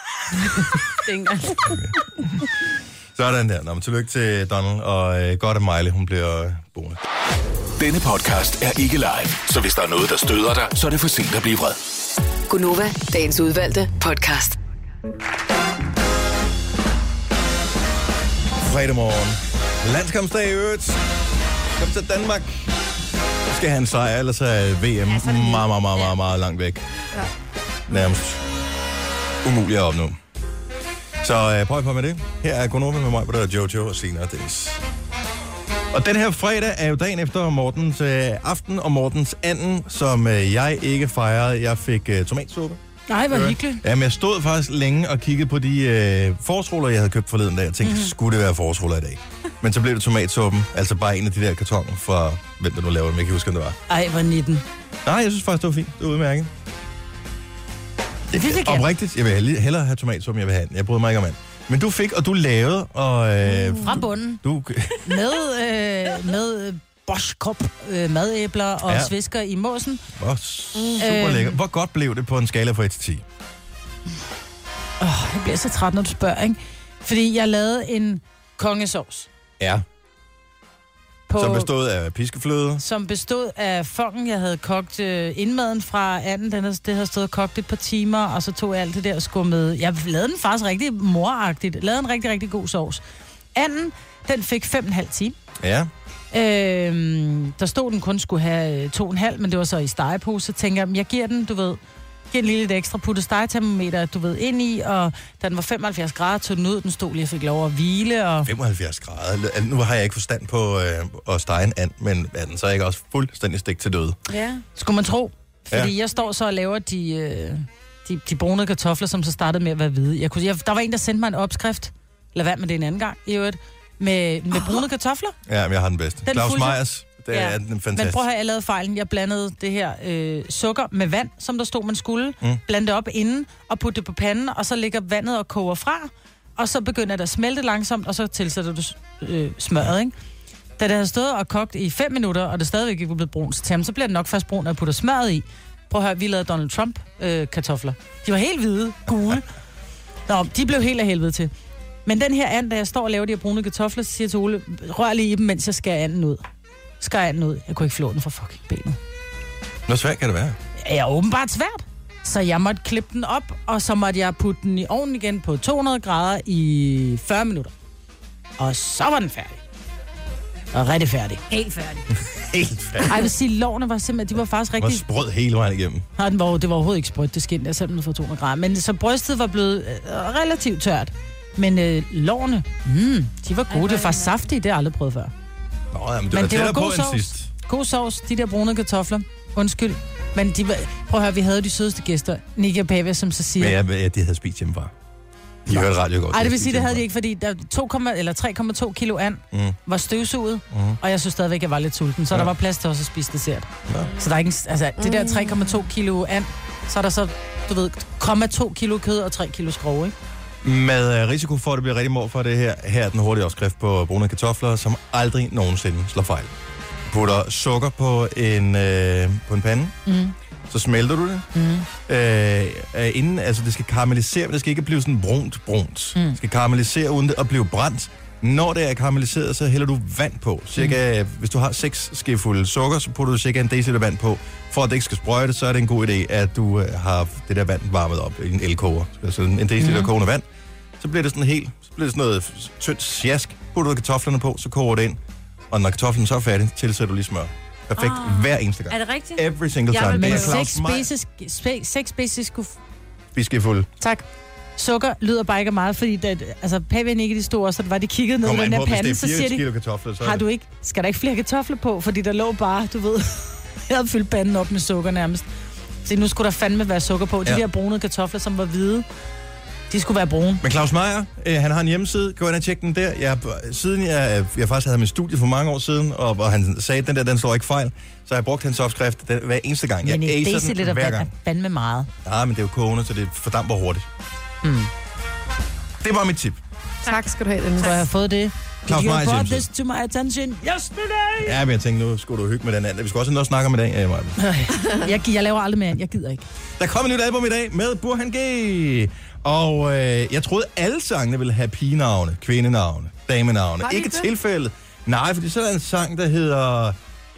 Det er ikke engang. Sådan der. Nå, men tillykke til Donald, og øh, godt at Miley, hun bliver øh, boende. Denne podcast er ikke live, så hvis der er noget, der støder dig, så er det for sent at blive vred. Gunova, dagens udvalgte podcast. Fredag morgen. Landskampsdag i øvrigt. Kom til Danmark. Så skal han sejre, ellers er V M ja, meget, meget, meget, meget, meget, meget langt væk. Ja. Nærmest umuligt at opnå. Så øh, prøv på med det. Her er Gunova med mig, hvor der er Jojo og Sina og Dennis. Og den her fredag er jo dagen efter Mortens øh, aften og Mortens anden, som øh, jeg ikke fejrede. Jeg fik øh, tomatsuppe Nej, hvor hyggeligt. Jamen, jeg stod faktisk længe og kiggede på de øh, forårsruller, jeg havde købt forleden dag. Jeg tænkte, mm-hmm. skulle det være forårsruller i dag? Men så blev det tomatsuppen, altså bare en af de der kartoner fra, hvem der nu laver dem, jeg kan huske, om det var. Ej, hvor nitten. Nej, jeg synes faktisk, det var fint. Det var udmærket. Det synes jeg kan. Oprigtigt, jeg vil hellere have tomatsuppen, jeg vil have den. Jeg bryder mig ikke om anden. Men du fik, og du lavede, og... Øh, Fra bunden. Du... med øh, med Bosch-kop, øh, madæbler og ja. Svisker i måsen. Hvor super øh, lækker. Hvor godt blev det på en skala fra et til ti? Åh, jeg bliver så træt, når du spørger, ikke? Fordi jeg lavede en kongesovs. Ja. På, som bestod af piskefløde. Som bestod af fongen, jeg havde kogt øh, indmaden fra anden. Den havde, det havde stået kogt et par timer, og så tog jeg alt det der og skummede. Jeg lavede den faktisk rigtig moragtigt. Lavede en rigtig, rigtig god sovs. Anden, den fik fem og en halv time. Ja. Øhm, der stod, den kun skulle have to og en halv, men det var så i stegepose. Så tænker jeg, jeg giver den, du ved, giver den lige lidt ekstra, putte stegetermometer, du ved, ind i, og da den var femoghalvfjerds grader, tog den ud, den stod lige og fik lov at hvile. Og... femoghalvfjerds grader? Nu har jeg ikke forstand på øh, at stege en and, men er den så ikke også fuldstændig stegt til døde? Ja. Skulle man tro. Fordi ja. Jeg står så og laver de, øh, de, de brune kartofler, som så startede med at være hvide. Jeg kunne, jeg, der var en, der sendte mig en opskrift, lad være med det en anden gang, i øvrigt, med, med brune kartofler. Ja, men jeg har den bedste. Den Claus Meyers, det ja. er den fantastisk. Men prøv at have, jeg lavede fejlen. Jeg blandede det her øh, sukker med vand, som der stod, man skulle. Mm. Blande det op inden, og putte det på panden, og så ligger vandet og koger fra, og så begynder det at smelte langsomt, og så tilsætter du øh, smøret, ikke? Da det havde stået og kogt i fem minutter, og det stadigvæk ikke var blevet brun, så, så bliver det nok først brun, når jeg putter smøret i. Prøv at høre, vi lavede Donald Trump-kartofler. Øh, de var helt hvide, gule. Nå, de blev helt af helvede til. Men den her and, da jeg står og laver de her brune kartofler, så siger jeg til Ole, rør lige i dem, mens jeg skærer anden ud. Skærer anden ud. Jeg kunne ikke flå den fra fucking benet. Hvor svært kan det være? Ja, er åbenbart svært. Så jeg måtte klippe den op, og så måtte jeg putte den i ovnen igen på to hundrede grader i fyrre minutter. Og så var den færdig. Og rigtig færdig. Helt færdig. Helt færdig. Ej, jeg vil sige, lårene var simpelthen, de var faktisk rigtig... Var sprød hele vejen igennem. Nej, den var, det var overhovedet ikke sprødt, det skinnede jeg simpelthen for to hundrede grader. Men så brystet var blevet øh, relativt tørt. Men øh, lårene, mm, de var gode. Ej, det var faktisk saftige, det har jeg aldrig prøvet før. Nå, jamen, det men var det var god sovs. Sidst. God sovs, de der brune kartofler. Undskyld. Men de var, prøv at høre, vi havde de sødeste gæster. Nicky og Pava, som så siger... Ja, ja, de havde spist hjemmefra. De hørte radio godt. Ej, det vil sige, det havde de ikke, fordi der to, eller tre komma to kilo and mm. var støvsuget, mm. og jeg synes stadigvæk, jeg var lidt sulten, så ja. Der var plads til også at spise dessert. Ja. Så der er ikke, altså, det der tre komma to kilo and, så er der så, du ved, nul komma to kilo kød og tre kilo skrog, ikke? Med uh, risiko for, at det bliver rigtig mord for det her, her er den hurtige opskrift på brune kartofler, som aldrig nogensinde slår fejl. Putter sukker på en, øh, på en pande, mm. så smelter du det. Mm. Øh, inden, altså det skal karamellisere, men det skal ikke blive sådan brunt, brunt. Mm. Det skal karamellisere uden det at blive brændt. Når det er karamelliseret, så hælder du vand på. Cirka, mm. Hvis du har seks skefulde sukker, så putter du cirka en deciliter vand på. For at det ikke skal sprøjte, så er det en god idé, at du øh, har det der vand varmet op i en elkoger. Altså en deciliter mm. kogende vand. Så bliver det sådan helt, så bliver det sådan noget tyndt sjask. Putter du kartoflerne på, så koger det ind. Og når kartoflen så er færdig, tilsætter du lige smør. Perfekt oh. hver eneste gang. Er det rigtigt? Every single time. Ja, men seks basisk, seks basisk biskefulde. Tak. Sukker lyder bare ikke meget, fordi da, altså, Pave og Nicky, de stod også, så det var, de kiggede ned i den her pande, så siger de, kartofler, så har du ikke, skal der ikke flere kartofler på? Fordi der lå bare, du ved, jeg havde fyldt panden op med sukker nærmest. Så nu skulle der fandme være sukker på. De ja. Der brune kartofler, som var hvide, de skulle være brune. Men Claus Meyer, øh, han har en hjemmeside. Gå ind og tjek den der. Jeg, siden jeg, jeg faktisk havde min studie for mange år siden, og, og han sagde, at den der, den slår ikke fejl, så har jeg brugt hans opskrift den, hver eneste gang. Jeg men acer det er den hver gang. Er fandme meget. Ja, men det er jo kogende, så det fordamper hurtigt. Mm. Det var mit tip. Tak skal du have, Dennis. Så jeg har fået det. Claus Meyers brought this to my attention yesterday. Ja, men jeg tænkte, nu skulle du hygge med den anden. Vi skal også have noget at snakke om i dag. Ja, jeg, jeg laver aldrig mere. Jeg gider ikke. Der kommer et nyt album i dag med Burhan G. Og øh, jeg troede, alle sangene ville have pigenavne, kvindenavne, damenavne. Ikke det? Tilfældet. Nej, fordi så er der en sang, der hedder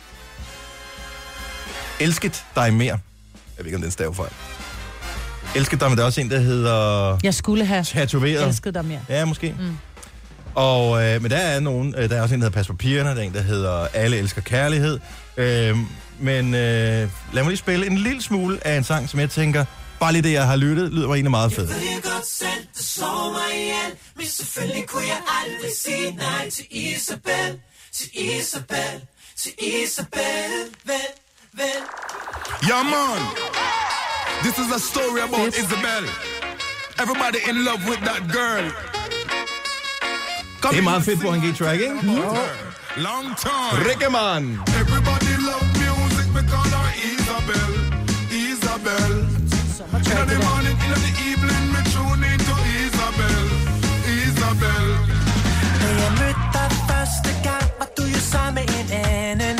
Elsket dig mere. Jeg ved ikke, om den stav fejl. Elsket dig, men der er også en, der hedder... Jeg skulle have tatoveret. Elsket dig mere. Ja, måske. Mm. Og, øh, men der er nogen, øh, der er også en, der hedder Pas på pigerne, der er en, der hedder Alle elsker kærlighed. Øh, men øh, lad mig lige spille en lille smule af en sang, som jeg tænker, bare lige det, jeg har lyttet, lyder mig egentlig meget fedt. Jeg ved godt selv, der slår mig ihjel, men selvfølgelig kunne jeg aldrig sige nej til Isabel, til Isabel, til Isabel, vel, vel. Ja, man! This is a story about Isabel. Everybody in love with that girl. Det er meget fedt på en G-track, ikke? Long time. Rickemann. Everybody love music because of Isabel. Isabel. In the morning, in the evening, me tune into Isabel. Isabel. Da jeg mødte dig første gang, var du jo sammen med en anden.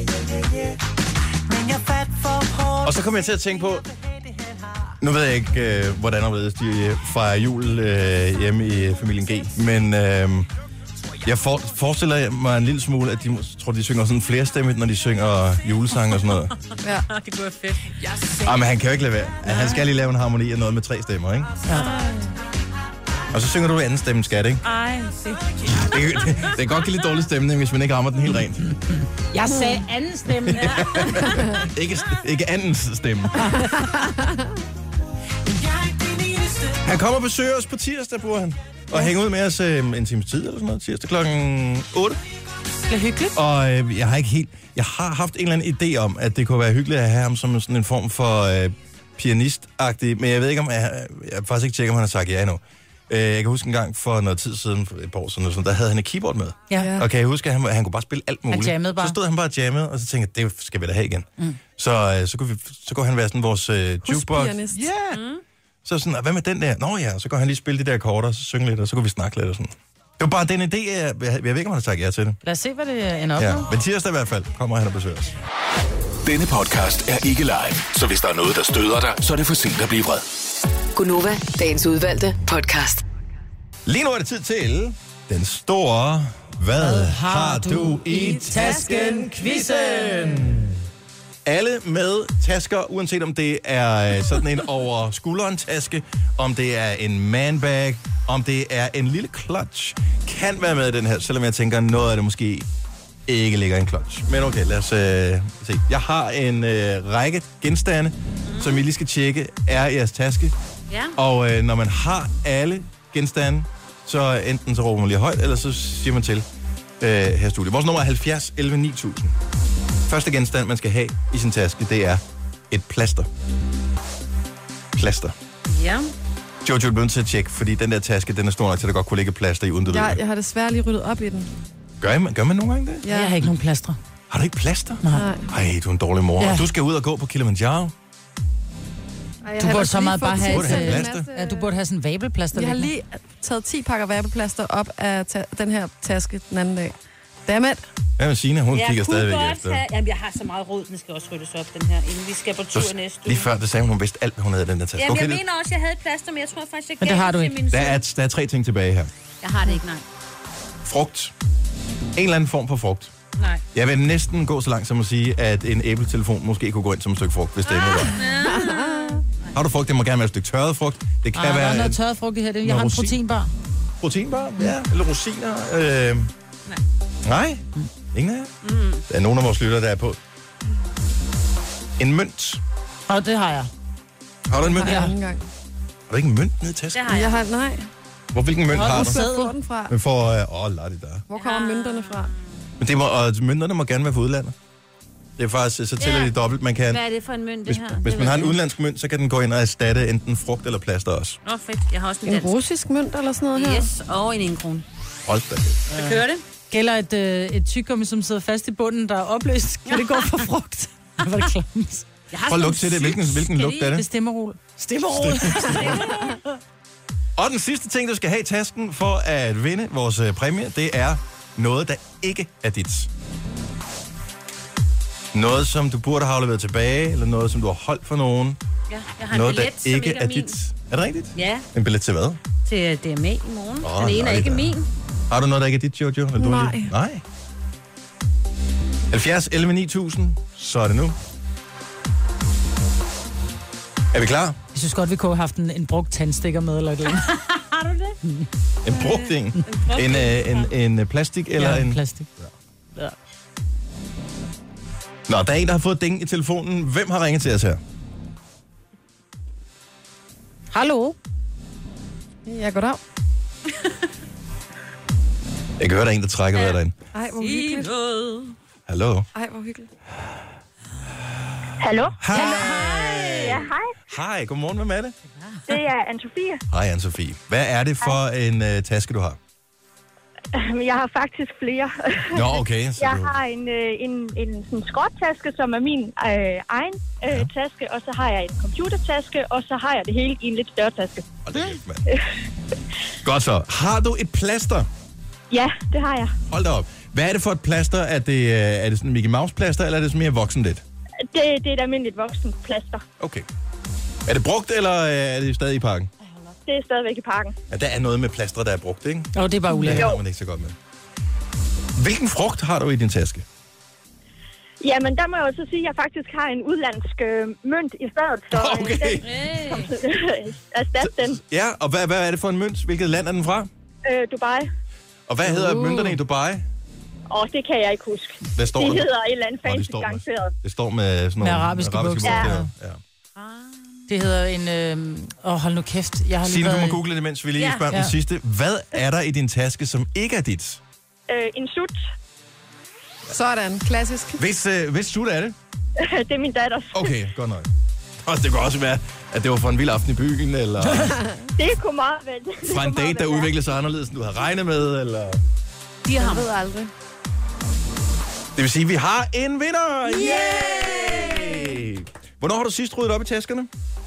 Men jeg faldt for hårdt. Og så kom jeg til at tænke på, nu ved jeg ikke, øh, hvordan og de fejrer jul øh, hjemme i familien G, men øh, jeg for, forestiller mig en lille smule, at de tror, de synger sådan flerstemmigt, når de synger julesange og sådan noget. Ja, det kunne være fedt. Ah, men han kan jo ikke lade være. Han skal lige lave en harmoni af noget med tre stemmer, ikke? Ja. Og så synger du anden stemme, skat, ikke? Ej, det, det, det kan godt give lidt dårlig stemning, hvis man ikke rammer den helt rent. Jeg sagde anden stemme, ja. ikke, ikke andens stemme. Han kommer og besøger os på tirsdag, bruger han. Og hænger ud med os øh, en times tid eller sådan noget. Tirsdag klokken otte. Det er hyggeligt. Og øh, jeg har ikke helt... Jeg har haft en eller anden idé om, at det kunne være hyggeligt at have ham som sådan en form for øh, pianist-agtig. Men jeg ved ikke, om... Jeg, jeg har faktisk ikke tjekket, om han har sagt ja endnu. Øh, jeg kan huske en gang for noget tid siden, for et par år siden, sådan, der havde han et keyboard med. Ja. Og kan jeg huske, at han, han kunne bare spille alt muligt. Han jammede bare. Så stod han bare og jammede, og så tænkte jeg, det skal vi da have igen. Mm. Så, øh, så, kunne vi, så kunne han være sådan vores øh, jukebox. Huspianist. Ja! Mm. Så sådan, hvad med den der? Nå ja, så går han lige spille de der akkorder, og så synge lidt, og så kunne vi snakke lidt og sådan. Det var bare den idé, jeg, jeg ved ikke, om han har sagt ja til det. Lad os se, hvad det ender op Ja, med. men tirsdag i hvert fald kommer han og besøger os. Denne podcast er ikke live, så hvis der er noget, der støder dig, så er det for sent at blive vred. Gunova, dagens udvalgte podcast. Lige nu er det tid til den store Hvad, Hvad har du i tasken? Quizzen! Alle med tasker, uanset om det er sådan en over skulderen taske, om det er en manbag, om det er en lille clutch, kan være med i den her, selvom jeg tænker, noget af det måske ikke ligger i en clutch. Men okay, lad os øh, se. Jeg har en øh, række genstande, mm. som I lige skal tjekke, er i jeres taske. Ja. Og øh, når man har alle genstande, så enten så råber man lige højt, eller så siger man til øh, her i studiet. Vores nummer er halvfjerds elleve ni tusind. Første genstand, man skal have i sin taske, det er et plaster. Plaster. Ja. Jojo, du bliver nødt til at tjekke, fordi den der taske, den er stor nok til, at der godt kunne ligge plaster i, uden du ved Jeg, det. jeg har desværre lige ryddet op i den. Gør man, gør man nogle gange det? Ja. Jeg har ikke nogen plastre. Har du ikke plaster? Nej. Ej, du er en dårlig mor. Ja. Du skal ud og gå på Kilimanjaro. Ej, Du burde så meget bare have, Burde have et, plaster. ja, du burde have sådan en vabelplaster. Jeg har liggende. lige taget ti pakker vabelplaster op af ta- den her taske den anden dag. Dammit. Hvad med Signe? Hun Jeg kigger kunne stadigvæk godt efter. have... Jamen, jeg har så meget rod, den skal også ryddes op, den her, inden vi skal på tur Så næste uge. lige før, det sagde hun, hun vidste alt, hvad hun havde i den der taske. Jamen, Okay, jeg det- mener også, jeg havde et plaster, men jeg tror faktisk, jeg Men det gav har du til ikke. min Der søn. er, der er tre ting tilbage her. Jeg har det ikke, nej. Frugt. En eller anden form for frugt. Nej. Jeg vil næsten gå så langt som at sige, at en æbletelefon måske kunne gå ind som et stykke frugt, hvis det endelig var. Har du frugt? Det må gerne være et stykke tørret frugt. Det kan Ej, være der er noget en tørret frugt i her. Det- Jeg noget har en rosin. proteinbar. proteinbar. Ja, eller rosiner. Øh... Nej. Nej? Ingen af jer? Mm. Der er nogle af vores lyttere, der er på. En mønt. Og det har jeg. Har du en mønt? Nej, ikke engang. Har du ikke en mønt nede i tasken? Det har jeg. Jeg har, nej. Hvor, hvilken mønt har du? Hvor får den fra? Men for... Øh, åh, lad det der. Hvor kommer mønterne fra? Men det må, og mønterne må gerne være fra udlandet. Det er faktisk, så tæller Ja. de dobbelt. Man kan, Hvad er det for en mønt, det hvis, her? hvis Det man har en ved jeg udenlandsk mønt, så kan den gå ind og erstatte enten frugt eller plaster også. ikke. Nå, fedt. Jeg har også en En dansk. russisk mønt eller sådan noget her? Yes, og en en krone. Hold da. Så kører det. Gælder et, øh, et tyggegummi, som sidder fast i bunden, der er opløst. Kan det gå for frugt? Det var det klamt. Prøv at lugte til det. Hvilken, hvilken lugt er Det er det? stemmerol. Stemmerol. Og den sidste ting, du skal have i tasken for at vinde vores øh, præmie, det er noget, der ikke er dit. Noget, som du burde have afleveret tilbage, eller noget, som du har holdt for nogen. Ja, jeg har en Noget, billet, der som ikke ikke er er min. dit. Er det rigtigt? Ja, En billet til hvad? til D M A i morgen. Åh, Den ene nej er ikke da. min. Har du noget, der ikke er dit, Jojo? Eller du Nej. lige- Nej. halvfjerds elleve ni tusind. Så er det nu. Er vi klar? Jeg synes godt, vi kunne have haft en, en brugt tandstikker med, eller et eller andet. Har du det? En brugt en. En, øh, en, en, en plastik eller Ja, en... plastik. Ja. Nå, der er en, der har fået ding i telefonen. Hvem har ringet til os her? Hallo? Ja, goddag. Jeg kan høre, der er en, der trækker ved derinde. Ej, hvor hyggeligt. Hallo? Ej, hvor hyggeligt. Hallo? Hej. Ja, hej. Hej, godmorgen. Hvem er det? Det er Anne-Sophie. Hej, Anne-Sophie. Hvad er det for en uh, taske, du har? Jeg har faktisk flere. Nå, okay. Så Jeg du... har en, øh, en, en sådan skråttaske, som er min øh, egen øh, ja. taske, og så har jeg en computertaske, og så har jeg det hele i en lidt større taske. Og det er lidt, mand. Godt så. Har du et plaster? Ja, det har jeg. Hold da op. Hvad er det for et plaster? Er det, øh, er det sådan en Mickey Mouse-plaster, eller er det sådan mere voksen lidt? Det, det er et almindeligt voksen plaster. Okay. Er det brugt, eller er det stadig i pakken? Det er stadigvæk i pakken. Ja, der er noget med plaster, der er brugt, ikke? Jo, det er bare ulækkert. Det har man ikke så godt med. Hvilken frugt har du i din taske? Jamen, der må jeg jo så sige, at jeg faktisk har en udlandsk øh, mønt i stedet. Så, okay. Den, erstat den. Ja, og hvad, hvad er det for en mønt? Hvilket land er den fra? Øh, Dubai. Og hvad hedder uh. mønterne i Dubai? Åh, det kan jeg ikke huske. Hvad står det der? hedder et eller andet Nå, det fancy står med- garanteret. Det står med sådan nogle Med arabiske bogstaver. bogstaver. Ja. Det hedder en... Øh... Åh, hold nu kæft. Jeg har lige Signe, du været må i- google det, mens vi lige Ja. spørger ja. Ja. den sidste. Hvad er der i din taske, som ikke er dit? Øh, en sut. Sådan, klassisk. Hvis, øh, hvis sut er det? Det er min datters. Okay, godt nok. Og det kan også være, at det var for en vild aften i byen, eller Det kunne meget vel. Det fra en kunne meget date, der vel være. udviklede sig anderledes, end du havde regnet med, eller... De har Jeg ved aldrig. Det vil sige, at vi har en vinder! Yay! Hvornår har du sidst ryddet op i taskerne?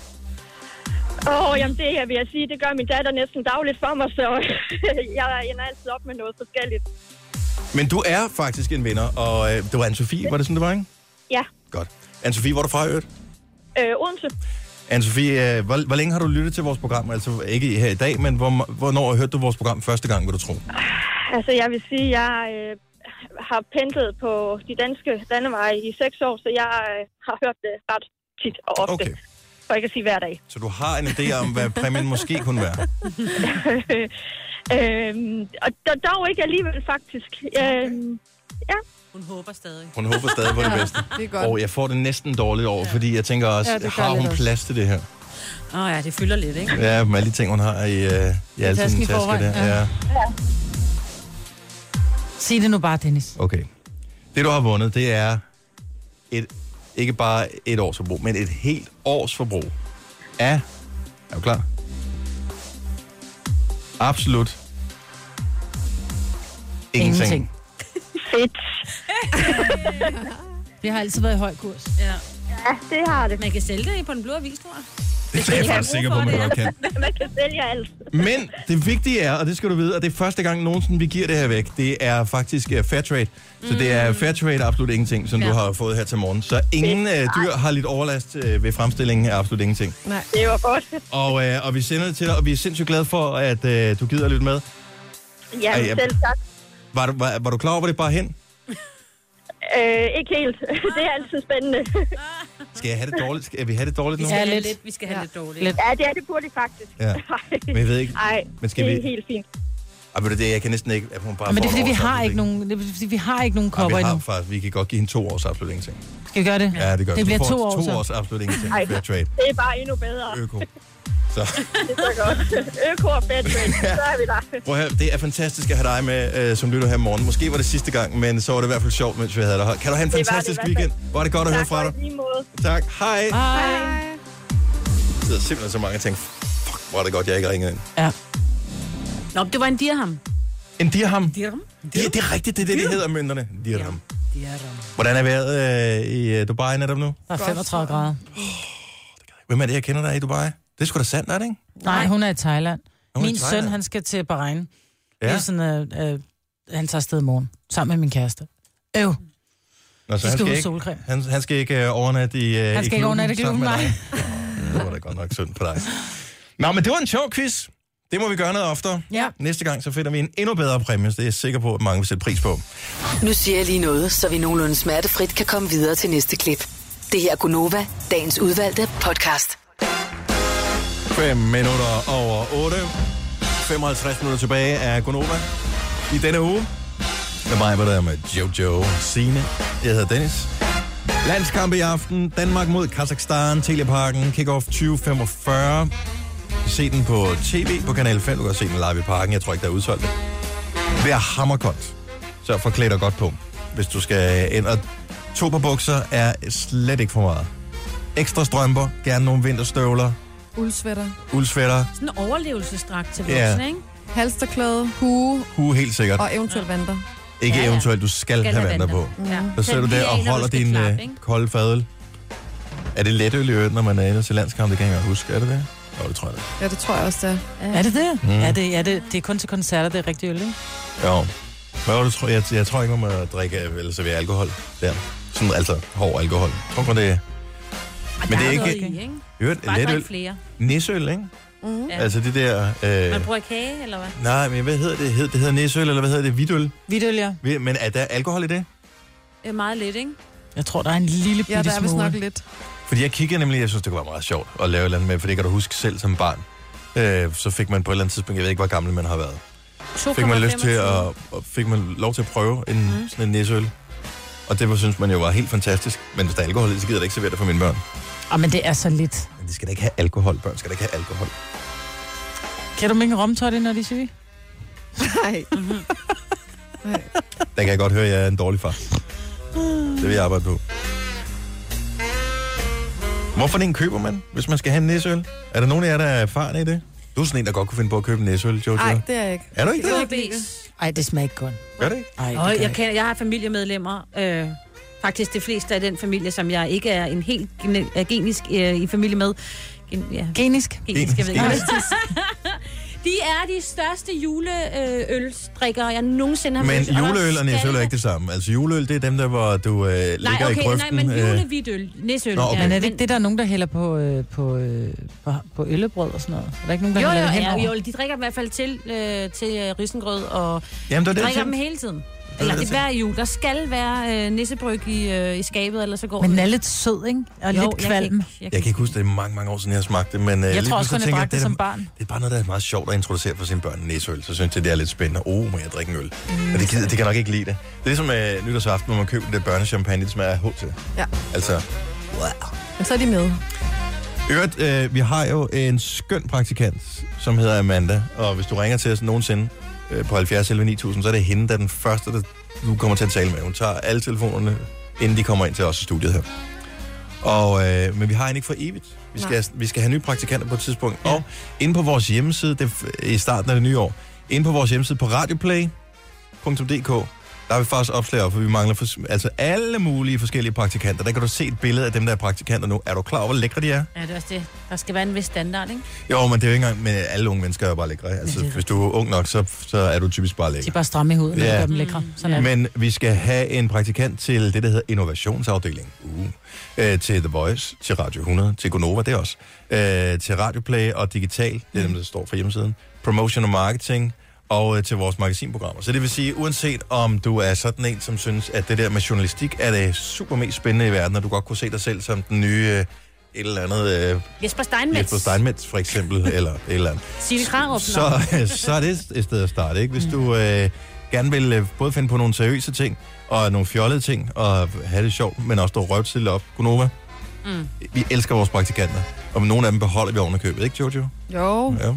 Åh, oh, jamen det her vil jeg sige, det gør min datter næsten dagligt for mig, så jeg ender altid op med noget forskelligt. Men du er faktisk en vinder, og øh, det var Anne-Sophie, var det sådan, det var, ikke? Ja, Godt. Anne-Sophie, hvor er du fra i øvrigt? øh, Odense. Anne-Sophie, øh, hvor, hvor længe har du lyttet til vores program? Altså ikke her i dag, men hvor, hvornår hørte du vores program første gang, vil du tro? Altså jeg vil sige, jeg øh, har pendlet på de danske landeveje i seks år, så jeg øh, har hørt det ret tit og ofte. Okay. For ikke at sige hver dag. Så du har en idé om, hvad præmien måske kunne være? øhm, og d- dog ikke alligevel faktisk. Øhm, ja. Hun håber stadig. Hun håber stadig på det bedste. Det er godt. Og jeg får det næsten dårligt over, fordi jeg tænker også, Ja, det gør har lidt hun også. plads til det her? Åh oh, ja, det fylder lidt, ikke? Ja, med alle de ting, hun har i, øh, i alle tasken sine i tasker forvejen, der. ja. Ja. Sig det nu bare, Dennis. Okay. Det, du har vundet, det er et, ikke bare et års forbrug, men et helt års forbrug af... Er du klar? Absolut ingenting. Ingenting. Fedt. Det har altid været i høj kurs. Ja. Ja, det har det. Man kan sælge det på den blå avis, tror jeg. Det er jeg faktisk sikker på, at man godt kan. Man kan sælge alt. Men det vigtige er, og det skal du vide, og det er første gang nogensinde, vi giver det her væk, det er faktisk uh, Fairtrade. Så mm. det er Fairtrade absolut ingenting, som ja. du har fået her til morgen. Så ingen uh, dyr har lidt overlast uh, ved fremstillingen af absolut ingenting. Nej. Det var godt. Og, uh, og vi sender det til dig, og vi er sindssygt glade for, at uh, du gider at lytte med. Ja, Ej, jeg- selv tak. Var du, var, var du klar over, hvor det bare hen? Øh, ikke helt. Det er altid spændende. Skal jeg have det dårligt? Skal vi have det dårligt Vi nu? skal Ja, have lidt. lidt. Vi skal have Ja. lidt dårligt. Lidt. Ja, det er det burde det faktisk. Ja. Men jeg ved ikke. Nej, Men skal det er vi... helt fint. Ej, ved du det, jeg kan næsten ikke... At hun bare Men det er får fordi, en vi års har absolut ikke ingenting. nogen, det er, fordi, vi har ikke nogen Ej, kopper vi har endnu. faktisk, vi kan godt give hende to års absolut ingenting. Skal vi gøre det? Ja, det gør vi. Det bliver Du får to år, to så. års absolut ingenting. Ej. Fairtrade. Det er bare endnu bedre. Øko. Så Det er så godt. Øko og Fairtrade, så er vi der. prøv at høre, det er fantastisk at have dig med, øh, som lytter her i morgen. Måske var det sidste gang, men så var det i hvert fald sjovt, mens vi havde dig her. Kan du have en Det var det i fantastisk hvert fald. weekend? Var det godt at høre Tak fra for dig? i lige måde. Tak. Hej. Hej. Der sidder simpelthen så mange og tænker, fuck, hvor er det godt, jeg ikke ringede ind. Ja. Nå, det var en dirham. En dirham. Dirham? Det, det er rigtigt, det er det, de hedder mønterne. Dirham. Dirham. Hvordan er vejret øh, i øh, Dubai netop nu? Der er femogtredive grader. Hvem er det, jeg kender der i Dubai? Det er sgu da sandt, er det ikke? Nej, hun er i Thailand. Hun er i Min Thailand. søn, han skal til Bahrain. Ja. Det Ja. er sådan, øh, øh, han tager afsted i morgen, sammen med min kæreste. Øv. Nå, så De han skal skal ud ikke, solcreme. han, han skal ikke øh, overnatte i, øh, Han skal i ikke overnatte i sammen klubben, med dig. Åh, det var da godt nok synd på dig. Nå, men det var en sjov quiz. Det må vi gøre noget oftere. Ja. Næste gang, så finder vi en endnu bedre præmie, så det er jeg sikker på, at mange vil sætte pris på. Nu siger jeg lige noget, så vi nogenlunde smertefrit kan komme videre til næste klip. Det her er Gunova, dagens udvalgte podcast. fem minutter over otte. femoghalvtreds minutter tilbage af Gonova i denne uge. Med mig var der med Jojo Signe. Jeg hedder Dennis. Landskamp i aften. Danmark mod Kazakhstan. Teleparken. Kick-off tyve femogfyrre. Vi ser den på tv på Kanal fem. Du kan se den live i parken. Jeg tror ikke, der er udsolgt det. Vær hammerkoldt. Så for klæd dig godt på, hvis du skal ind. Og to par bukser er slet ikke for meget. Ekstra strømper, gerne nogle vinterstøvler, Uldsvætter. uldsvætter, Sådan en overlevelsesdragt til Ja. voksne, ikke? Halsterklæde, hue hue helt sikkert. og eventuelt vanter. Ikke Ja, ja. eventuelt, du skal, Skal have have vanter på. vanter. Ja. Så sidder du Den der og lige af, når holder du skal din klappe, øh, ikke? kolde fadøl. Er det letøl i øvrigt, når man er inde til landskamp? Det kan jeg ikke huske. Er det det? Jo, det tror jeg det. Ja, det tror jeg også, det er. Er det det? Mm. Mm. Ja, det, ja det, det er kun til koncerter, det er rigtig øl, ikke? Jo. Hvad var det, tror jeg? Jeg tror ikke, man må drikke eller servere alkohol der. Sådan, altså hård alkohol. Jeg tror man, det er... Men det er ikke... I, ikke? Øvrigt, Bare drik letøl. flere. Nisøl, ikke? Mm. Ja. Altså det der... Øh... Man bruger kage, eller hvad? Nej, men hvad hedder det? Hed- Det hedder nisøl, eller hvad hedder det? Hvidøl? Hvidøl, ja. Vi- Men er der alkohol i det? Det er meget lidt, ikke? Jeg tror, der er en lille bitte Ja, der er vist smule. nok lidt. Fordi jeg kiggede nemlig, jeg synes, det kunne være meget sjovt at lave et eller andet med, for det kan du huske selv som barn. Øh, så fik man på et eller andet tidspunkt, jeg ved ikke, hvor gammel man har været, fik man lyst til at, og fik man lov til at prøve en, mm. sådan en nisøl. Og det var, synes man jo var helt fantastisk. Men hvis der er alkohol i, så gider jeg ikke servere det for mine børn. Ah, men det er så lidt. Men de skal da ikke have alkohol. Børn skal da ikke have alkohol. Kan du ikke romtøjte, når de er syge? Nej. Der kan jeg godt høre, at jeg er en dårlig far. Det vil jeg arbejde på. Hvorfor en køber man, hvis man skal have en nisøl? Er der nogen af jer, der er erfarne i det? Du er sådan en, der godt kunne finde på at købe en nisøl, Jojo. Nej, det er jeg ikke. Er du ikke det? Det er bes. Ej, det smager ikke godt. Gør det ikke? Ej, det Og gør jeg, ikke. kender, jeg har familiemedlemmer, øh, faktisk de fleste af den familie, som jeg ikke er en helt gene, er genisk øh, i familie med. Gen, ja. Genisk? Genisk, jeg ved ikke. Genisk. De er de største juleølstrikkere, jeg nogensinde har Men mødt. Og der juleøl og skal- nisøl er ikke det samme. Altså juleøl, det er dem der, hvor du øh, ligger Nej, okay, i grøften. nej, men øh, julehvidøl, nisøl. Nå, okay. Men er det ikke det, der er nogen, der hælder på, øh, på, øh, på, på øllebrød og sådan noget? Er der ikke nogen, der Jo, jo, hælder det ja, henover? jo, de drikker i hvert fald til, øh, til øh, risengrød, og Jamen, det er de det, drikker jeg dem tænker. hele tiden. det, Eller jeg det er hver jul. Der skal være øh, nissebryg i, øh, i skabet, ellers så går Men den det. er lidt sød, ikke? Og Jo, lidt jeg kan kvalm. ikke- Jeg kan ikke huske, det er mange, mange år siden, jeg har smagt det, men øh, Jeg lige tror også, pludselig kun jeg tænker drak det er som da- barn. Det er bare noget, der er meget sjovt at introducere for sine børn en nisøl. Så synes jeg, det er lidt spændende. Åh, oh, må jeg drikke en øl? Mm. Men det, gider, det kan nok ikke lide det. Det er ligesom øh, nytårsaften, hvor man køber det børnechampagne, det smager af H til. Ja. Altså, wow. Men så er de med. Øvrigt, øh, vi har jo en skøn praktikant, som hedder Amanda. Og hvis du ringer til os nogensinde øh, på halvfjerds elleve ni tusind, så er det hende, der er den første, der du kommer til at tale med. Hun tager alle telefonerne, inden de kommer ind til os i studiet her. Og, øh, men vi har en ikke for evigt. Vi skal, vi skal have nye praktikanter på et tidspunkt. Ja. Og inde på vores hjemmeside, det er i starten af det nye år, inde på vores hjemmeside på radioplay punktum d k, der har vi faktisk opslag op, for vi mangler for, altså alle mulige forskellige praktikanter. Der kan du se et billede af dem, der er praktikanter nu. Er du klar over, hvor lækre de er? Ja, det er også det. Der skal være en vis standard, ikke? Jo, men det er jo ikke engang, men alle unge mennesker er jo bare lækre. Altså, Ja, det er hvis du er ung nok, så, så er du typisk bare De er lækker. bare stramme i huden, og Ja. ja. gør dem lækre. Sådan er det. Men vi skal have en praktikant til det, der hedder innovationsafdeling. Uh. Øh, til The Voice, til Radio hundrede, til Gonova, det er også. Øh, til Radioplay og Digital, det er dem, der står for hjemmesiden. Promotion og marketing, og øh, til vores magasinprogrammer. Så det vil sige, uanset om du er sådan en, som synes, at det der med journalistik er det super mest spændende i verden, og du godt kunne se dig selv som den nye øh, et eller andet... Øh, Jesper Steinmetz. Jesper Steinmetz, for eksempel, eller et eller andet. Signe Krarup. Så, så er det et sted at starte, ikke? Hvis du øh, gerne vil øh, både finde på nogle seriøse ting, og nogle fjollede ting, og have det sjovt, men også stå røvstille op. Gunova, Mm. vi elsker vores praktikanter, og nogle af dem beholder vi oven i købet, ikke Jojo? Jo. Ja.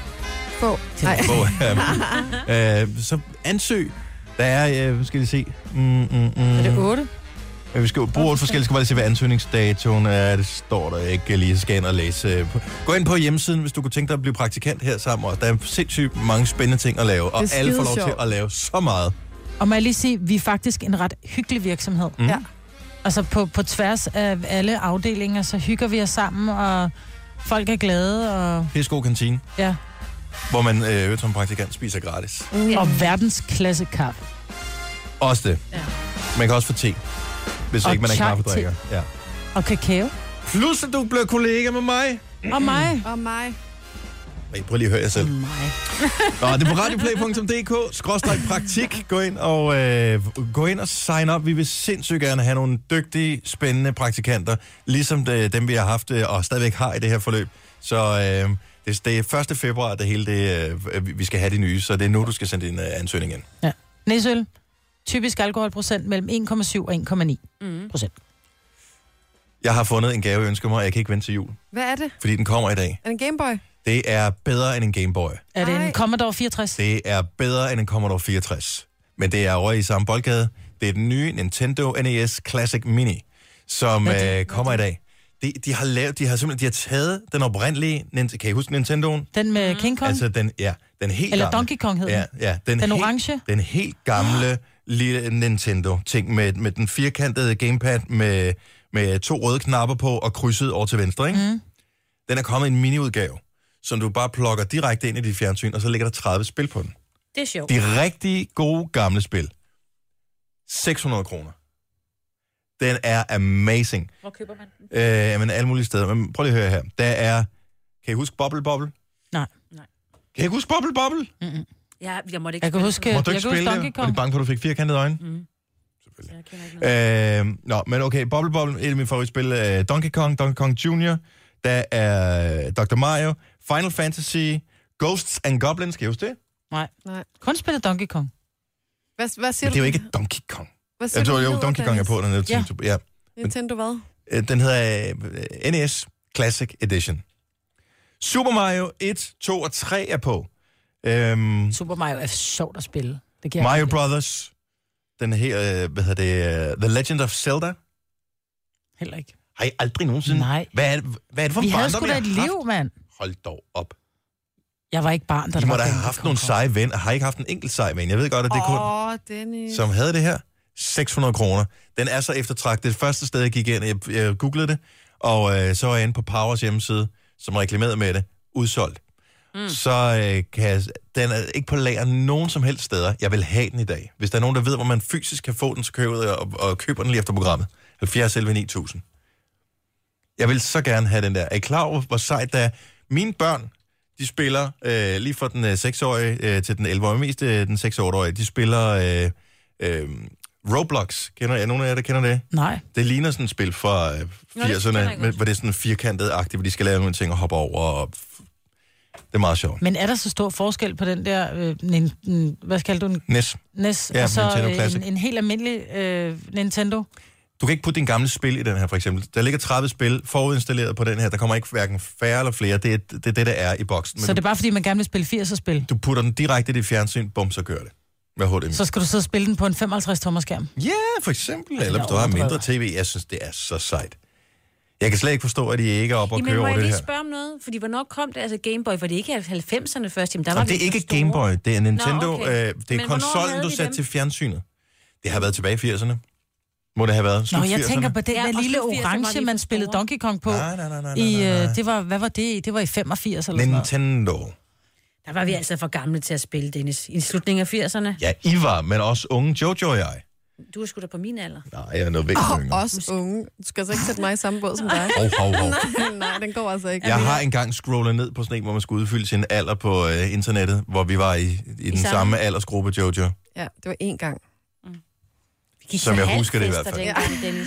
Få. Nej. Få, ja. øh, så ansøg. Der er, øh, hvad skal vi se? Mm, mm, mm. Er det otte? Vi skal bruge otte forskellige, skal bare lige se, hvad ansøgningsdatoen er. Det står der ikke lige, så skal jeg ind og læse. Gå ind på hjemmesiden, hvis du kunne tænke dig at blive praktikant her sammen. Og der er sindssygt mange spændende ting at lave, og Det er alle får lov skide til sjovt. at lave så meget. Og må jeg lige sige, vi er faktisk en ret hyggelig virksomhed. Mm. Ja. Altså på, på tværs af alle afdelinger, så hygger vi os sammen, og folk er glade, og Pissegod kantine, ja. hvor man øh, som praktikant spiser gratis. Mm. Og verdensklasse kaffe. Også det. Ja. Man kan også få te, hvis Og ikke man er chai kaffedrikker. Ja. Og kakao. Plus, at du bliver kollega med mig. Og mig. Og mig. Hey, prøv lige at høre jer selv. Mig. Nå, det er på radioplay punktum d k, skråstreg praktik. Gå ind og øh, gå ind og sign up. Vi vil sindssygt gerne have nogle dygtige, spændende praktikanter, ligesom det, dem, vi har haft øh, og stadigvæk har i det her forløb. Så øh, det, det er første februar, det hele det, øh, vi skal have de nye, så det er nu, du skal sende din øh, ansøgning ind. Ja. Næsøl. Typisk alkoholprocent mellem en komma syv og en komma ni procent. Jeg har fundet en gave, jeg ønsker mig, og jeg kan ikke vente til jul, Hvad er det? fordi den kommer i dag. Er det en Gameboy? Det er bedre end en Game Boy. Er det Ej. en Commodore fireogtres? Det er bedre end en Commodore fireogtres. Men det er over i samme boldgade. Det er den nye Nintendo N E S Classic Mini, som øh, kommer i dag. De, de har lavet, de har simpelthen, de har taget den oprindelige, kan I huske Nintendoen? Den med King Kong? Altså den, ja, den helt Eller gamle. Donkey Kong hed ja, ja, den. Den helt, orange? Den helt gamle lille Nintendo-ting med, med den firkantede gamepad med, med to røde knapper på og krydset over til venstre, ikke? Mm. Den er kommet i en mini-udgave, som du bare plukker direkte ind i dit fjernsyn, og så ligger der tredive spil på den. Det er sjovt. De rigtig gode gamle spil. seks hundrede kroner. Den er amazing. Hvor køber man den? Øh, jamen, alle mulige steder. Men prøv lige at høre her. Der er... Kan I huske Bobble Bobble? Nej. Nej. Kan I huske Bobble Bobble? Mm-mm. Ja, jeg måtte ikke Jeg kan huske, Må du jeg ikke kan huske spille Donkey det? Var Kong. du bange for, at du fik firkantede øjne? Mm. Selvfølgelig. Øh, nå, men okay. Bobble Bobble, et af mine favoritspil. Uh, Donkey Kong, Donkey Kong junior Der er doktor Mario, Final Fantasy, Ghosts and Goblins. Kan I huske det? Nej. Nej. Kun spillet Donkey Kong. Hvad, hvad siger Men det er jo du? ikke Donkey Kong. Hvad siger Jeg tror, du, jo, den Donkey hedder, Kong er på den. Ja. Ja. Nintendo hvad? Øh, Den hedder uh, N E S Classic Edition. Super Mario et, to og tre er på. Um, Super Mario er sjovt at spille. Det kan jeg Mario godt lide. Brothers. Den her, uh, hvad hedder det? Uh, The Legend of Zelda. Heller ikke. Har I aldrig nogensinde... Nej. Hvad er, hvad er det for Vi havde barndom, sgu I da har et haft? liv, mand. Hold dog op. Jeg var ikke barn, da I der må var da have Donkey haft Kong. nogle seje venner. Har I ikke haft en enkelt sej ven? Jeg ved godt, at det er kun... Åh, oh, Dennis. Som havde det her. seks hundrede kroner. Den er så eftertragtet. Det første sted, jeg gik ind, jeg, jeg googlede det, og øh, så var jeg inde på Powers hjemmeside, som reklamerede med det. Udsolgt. Mm. Så øh, kan jeg, den er ikke på lager nogen som helst steder. Jeg vil have den i dag. Hvis der er nogen, der ved, hvor man fysisk kan få den, så køber jeg og, og køber den lige efter programmet. halvfjerds elleve ni tusind. Jeg vil så gerne have den der. Er I klar over, hvor sejt det er? Mine børn, de spiller øh, lige fra den øh, seksårige øh, til den elleve-årige, mest øh, den seks-årige, de spiller øh, øh, Roblox. Kender jeg nogen af jer, der kender det? Nej. Det ligner sådan et spil fra øh, firserne, med, hvor det er sådan firkantet-agtigt, hvor de skal lave nogle ting og hoppe over. Og det er meget sjovt. Men er der så stor forskel på den der, øh, nin, n, hvad skal du den? N E S. N E S, Ja, og så Nintendo øh, Classic. en, en helt almindelig øh, Nintendo? Du kan ikke putte din gamle spil i den her, for eksempel. Der ligger tredive spil forutinstalleret på den her. Der kommer ikke hverken færre eller flere. Det er det, er det der er i boksen. Men Så det du, er bare fordi, man gerne vil spille firs-spil? du putter den direkte i dit fjernsyn, bum, så kører det. Med H D M I. Så skal du sidde og spille den på en femoghalvtreds tommer skærm? Ja, for eksempel. Eller hvis du har mindre tv. Jeg synes, det er så sejt. Jeg kan slet ikke forstå, at de ikke er oppe og Jamen, kører må over jeg det lige her. spørge om noget? Fordi hvornår kom det, altså Gameboy? For det er ikke halvfemserne først. Jamen, der var Jamen, det er ikke Game Boy, det er Nintendo. Nå, okay. øh, det er Men hvornår konsollen, havde du de satte dem? til fjernsynet. Det har været tilbage i firserne. Må det have været? Nå, Slut jeg firserne? tænker på den Ja, der og lille slut firserne var orange, de man for spillede store. Donkey Kong på. Nej, nej, nej, nej, I, nej, nej. øh, det var, hvad var det i? Det var i femogfirs eller sådan noget. Nintendo. Der var vi altså for gamle til at spille, Dennis. I slutningen af firserne. Ja, I var, men også unge Jojo og jeg. Du er sgu da på min alder. Nej, jeg er noget væk Og yngre. også unge. Du skal altså ikke sætte mig i samme båd som dig. Hov, hov, hov. nej, nej, den går altså ikke. Jeg har engang scrollet ned på sådan en, hvor man skulle udfylde sin alder på øh, internettet, hvor vi var i, i den samme? samme aldersgruppe, Jojo. Ja, det var én gang. Som jeg husker det i hvert fald. Dengang, Dennis.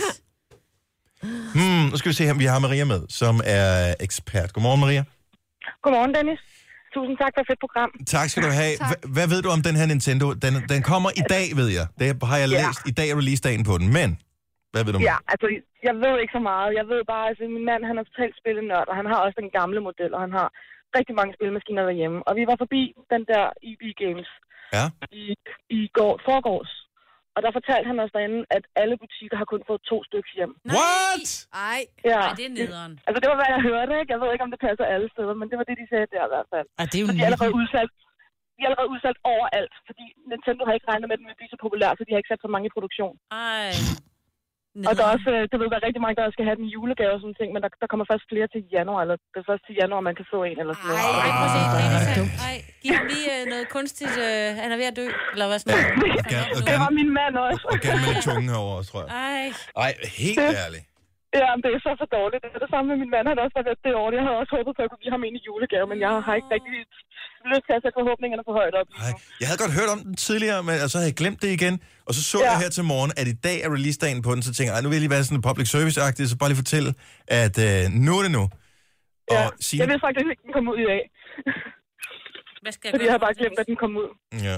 Hmm, nu skal vi se her, vi har Maria med, som er ekspert. Godmorgen, Maria. Godmorgen, Dennis. Tusind tak for et fedt program. Tak skal du have. H- hvad ved du om den her Nintendo? Den, den kommer i dag, ved jeg. Det har jeg Ja. læst. I dag er release-dagen på den, men hvad ved du om Ja, altså, jeg ved ikke så meget. Jeg ved bare, altså, min mand, han er totalt spillenørd, og han har også den gamle model, og han har rigtig mange spilmaskiner derhjemme. Og vi var forbi den der E B Games Ja. i, i går, forgårs. Og der fortalte han os derinde, at alle butikker har kun fået to stykker hjem. What? Ej. Ja. Ej, det er nederen. Altså, det var, hvad jeg hørte, ikke? Jeg ved ikke, om det passer alle steder, men det var det, de sagde der i hvert fald. Ej, det er jo Så de er allerede udsalgt. De er allerede udsalgt overalt, fordi Nintendo har ikke regnet med, at den vil blive så populær, så de har ikke sat så mange i produktion. Ej. Og der er også, øh, det ved, der er rigtig mange, der skal have den i julegave og sådan ting, men der, der kommer først flere til januar, eller det er først til januar, man kan få en eller sådan noget. Ej, prøv at se, Dennis, han, ej, giv ham lige øh, noget kunstigt, øh, han er ved at dø, eller hvad sådan noget. Og gerne, og Det gerne, var min mand også. og gerne med lidt tunge herovre, tror jeg. Ej. Ej, helt ærligt. Ja, men det er så for dårligt. Det er det samme med min mand, han har også været ved at dø over det. Jeg havde også håbet på, at jeg kunne give ham en i julegave, men jeg har ikke rigtig lyst til at sætte forhåbningerne for højt op. Ej, jeg havde godt hørt om den tidligere, men så havde jeg glemt det igen. Og så så ja. jeg her til morgen, at i dag er release-dagen på den, så tænker jeg, ej, nu vil jeg lige være sådan public service-agtig, så bare lige fortælle, at øh, nu er det nu. Og Ja, Signe... jeg vidste faktisk ikke, at den kom ud i dag. Hvad skal jeg Fordi gøre? jeg har bare glemt, at den kom ud. Ja.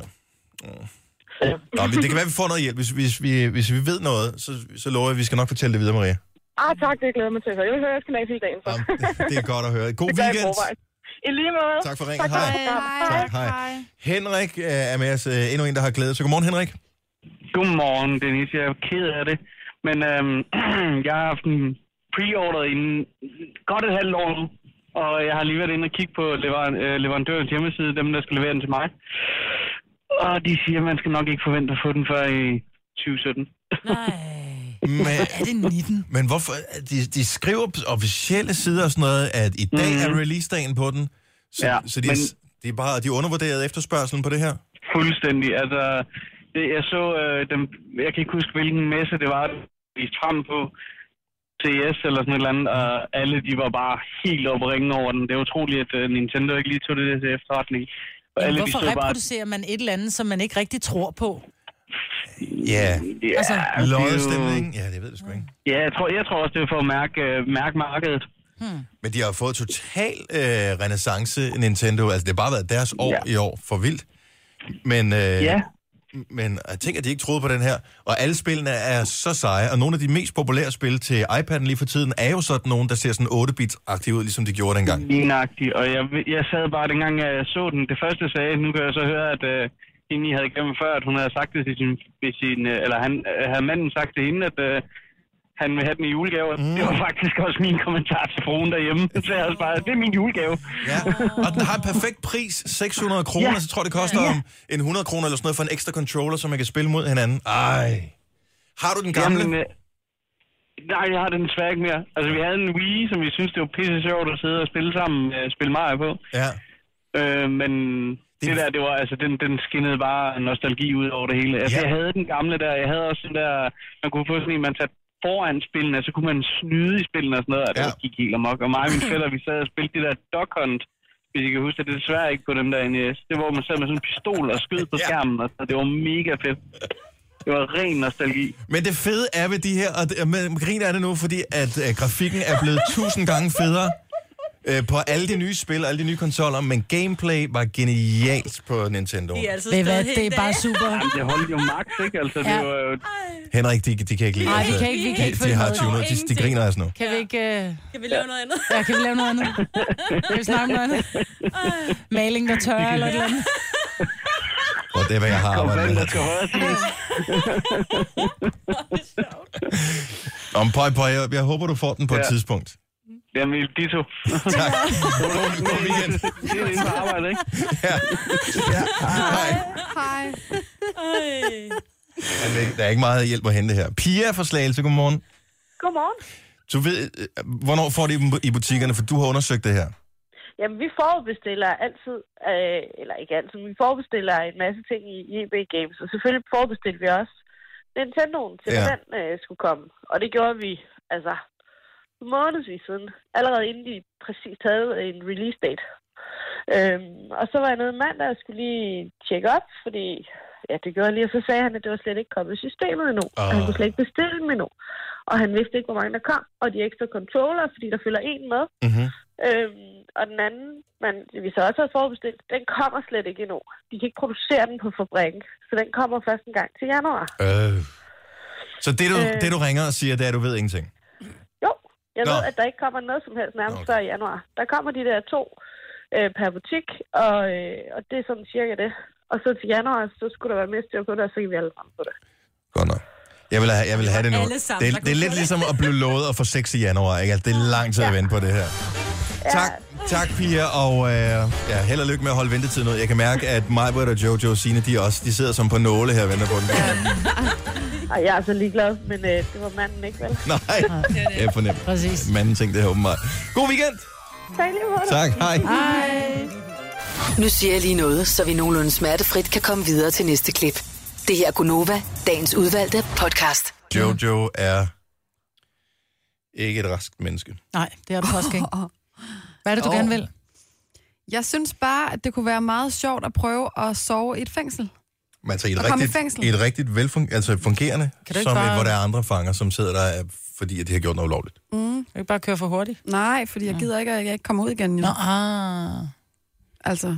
Nå, men det kan være, at vi får noget hjælp. Hvis, hvis, vi, hvis vi ved noget, så, så lover jeg, at vi skal nok fortælle det videre, Maria. Ah, tak, det glæder jeg mig til. Jeg vil høre, at jeg skal næse hele dagen. Så. Jamen, det er godt at høre. God Det gør jeg i weekend. forvejen. I lige måde. Tak for ringen. Tak, Hej. hej. Tak, hej. Henrik øh, er med os. Øh, endnu en, der har glædet sig. Godmorgen, Henrik. Godmorgen, Dennis. Jeg er ked af det. Men øhm, jeg har haft en pre-ordret inden godt et halvt år nu. Og jeg har lige været inde og kigge på lever- øh, leverandørens hjemmeside, dem der skal levere den til mig. Og de siger, at man skal nok ikke forvente at få den før i tyve sytten. Nej. Men, er det nitten? Men hvorfor? De, de skriver på officielle sider og sådan noget, at i dag mm. er release-dagen på den. Så, ja, så de, men, de er bare de er undervurderet efterspørgselen på det her? Fuldstændig. Altså, det, jeg så øh, dem, jeg kan ikke huske, hvilken messe det var, de frem på C E S eller sådan et eller andet, og alle de var bare helt oppe ringe over den. Det er utroligt, at uh, Nintendo ikke lige tog det til efterretning. Og ja, alle, hvorfor de reproducerer bare... man et eller andet, som man ikke rigtig tror på? Ja, yeah. altså, lodestemning. Ja, det ved jeg sgu ikke. Ja, jeg tror, jeg tror også, det er for at mærke, uh, mærke markedet. Hmm. Men de har fået total øh, renaissance, Nintendo. Altså, det har bare været deres år ja. i år for vildt. Men, øh, ja. men jeg tænker, at de ikke troede på den her. Og alle spillene er så seje. Og nogle af de mest populære spil til iPad'en lige for tiden er jo sådan nogen, der ser sådan otte-bits-agtige ud, ligesom de gjorde dengang. Lignagtigt. Og jeg, jeg sad bare dengang, jeg så den. Det første sagde, nu kan jeg så høre, at øh, hende, I havde gennem før, at hun havde sagt det til sin... sin eller han, havde manden sagt til hende, at... Øh, han vil have den i julegave. Mm. Det var faktisk også min kommentar til fruen derhjemme. Så jeg også bare, det er min julegave. Ja, og den har en perfekt pris. seks hundrede kroner, ja. Så tror jeg, det koster ja. om en hundrede kroner eller sådan noget for en ekstra controller, som man kan spille mod hinanden. Ej. Har du den gamle? Jamen, øh, nej, jeg har den desværre ikke mere. Altså, vi havde en Wii, som vi synes, det var pisse sjovt at sidde og spille sammen, øh, spille Mario på. Ja. Øh, men det, det der, det var, altså, den, den skinnede bare nostalgi ud over det hele. Altså, ja. Jeg havde den gamle der, jeg havde også den der, man kunne få sådan en, man satte foran spillene, så kunne man snyde i spillene og sådan noget, og det ja. gik helt amok. Og mig og mine fætter, vi sad og spillede de der Duck Hunt, hvis I kan huske det, det er desværre ikke på dem der N E S. Det var, hvor man sad med sådan en pistol og skød på skærmen, og så det var mega fedt. Det var ren nostalgi. Men det fede er ved de her, og det, med, med grin er det nu, fordi at øh, grafikken er blevet tusind gange federe øh, på alle de nye spil, alle de nye konsoller, men gameplay var genialt på Nintendo. Det er, altså det, hvad, det er bare super. Jamen, det holdt jo max, ikke? Altså, ja. det var jo... Henrik, de, de kan ikke lide. Nej, vi kan ikke, vi kan ikke de, de har tyve minutter, de, de griner altså nu. Kan vi ikke... Uh... Kan vi lave noget andet? Ja, kan vi lave noget andet? Kan vi snakke om noget andet? Maling, der tørrer eller et eller andet? Og det er, hvad jeg har arbejdet med. Om pøj, pøj, jeg, jeg håber, du får den på ja. et tidspunkt. Jamen, ditto. Tak. God weekend. Det er inde på arbejde, ikke? Ja. Ja. Hej. Hej. Der er ikke meget hjælp at hente her. Pia fra Slagelse, godmorgen. Godmorgen. Du ved, hvornår får de dem i butikkerne, for du har undersøgt det her? Jamen, vi forbestiller altid, øh, eller ikke altid, men vi forbestiller en masse ting i E B Games, og selvfølgelig forbestiller vi også Nintendoen til, ja. den øh, skulle komme. Og det gjorde vi, altså, månedsvis siden, allerede inden de præcis havde en release date. Øhm, og så var jeg nede mandag, og skulle lige tjekke op, fordi, ja, det gjorde jeg lige, og så sagde han, at det var slet ikke kommet i systemet endnu, uh. og han kunne slet ikke bestille dem endnu. Og han vidste ikke, hvor mange der kom, og de ekstra controller, fordi der følger en med. Mm-hmm. Øhm, og den anden, man, vi så også har forbestilt, den kommer slet ikke endnu. De kan ikke producere den på fabrikken, så den kommer først en gang til januar. Øh. Så det du, øh. det, du ringer og siger, det er, at du ved ingenting? Jo, jeg Nå. ved, at der ikke kommer noget som helst nærmest okay. før i januar. Der kommer de der to øh, per butik, og, øh, og det er sådan cirka det. Og så til januar, så skulle der være mere styr på det, og så kan vi alle sammen på det. Godt nok. Jeg vil have, jeg vil have det nu. Det, det er lidt ligesom at blive lovet at få sex i januar, ikke? Altså, det er lang tid at vente på det her. Tak, tak Pia, og øh, ja, held og lykke med at holde ventetiden ud. Jeg kan mærke, at Majbert og Jojo og Signe, de også, de sidder som på nåle her og venter på den. Ej, jeg er så ligeglad, men øh, det var manden ikke, vel? Nej, det er fornemt. Præcis. Manden tænkte det her åbenbart. God weekend! Tak lige måde. Tak, hej. Hej. Nu siger jeg lige noget, så vi nogenlunde smertefrit kan komme videre til næste klip. Det her er Gunova, dagens udvalgte podcast. Jojo er ikke et raskt menneske. Nej, det er du faktisk ikke. Hvad er det, du oh. gerne vil? Jeg synes bare, at det kunne være meget sjovt at prøve at sove i et fængsel. Men altså i et, rigtigt, i et rigtigt velfungerende, altså fungerende, som bare... et, hvor der er andre fanger, som sidder der, fordi at de har gjort noget ulovligt. Mm. Kan du ikke bare køre for hurtigt? Nej, fordi jeg gider ikke, at jeg ikke kommer ud igen. Nå, ah. Altså...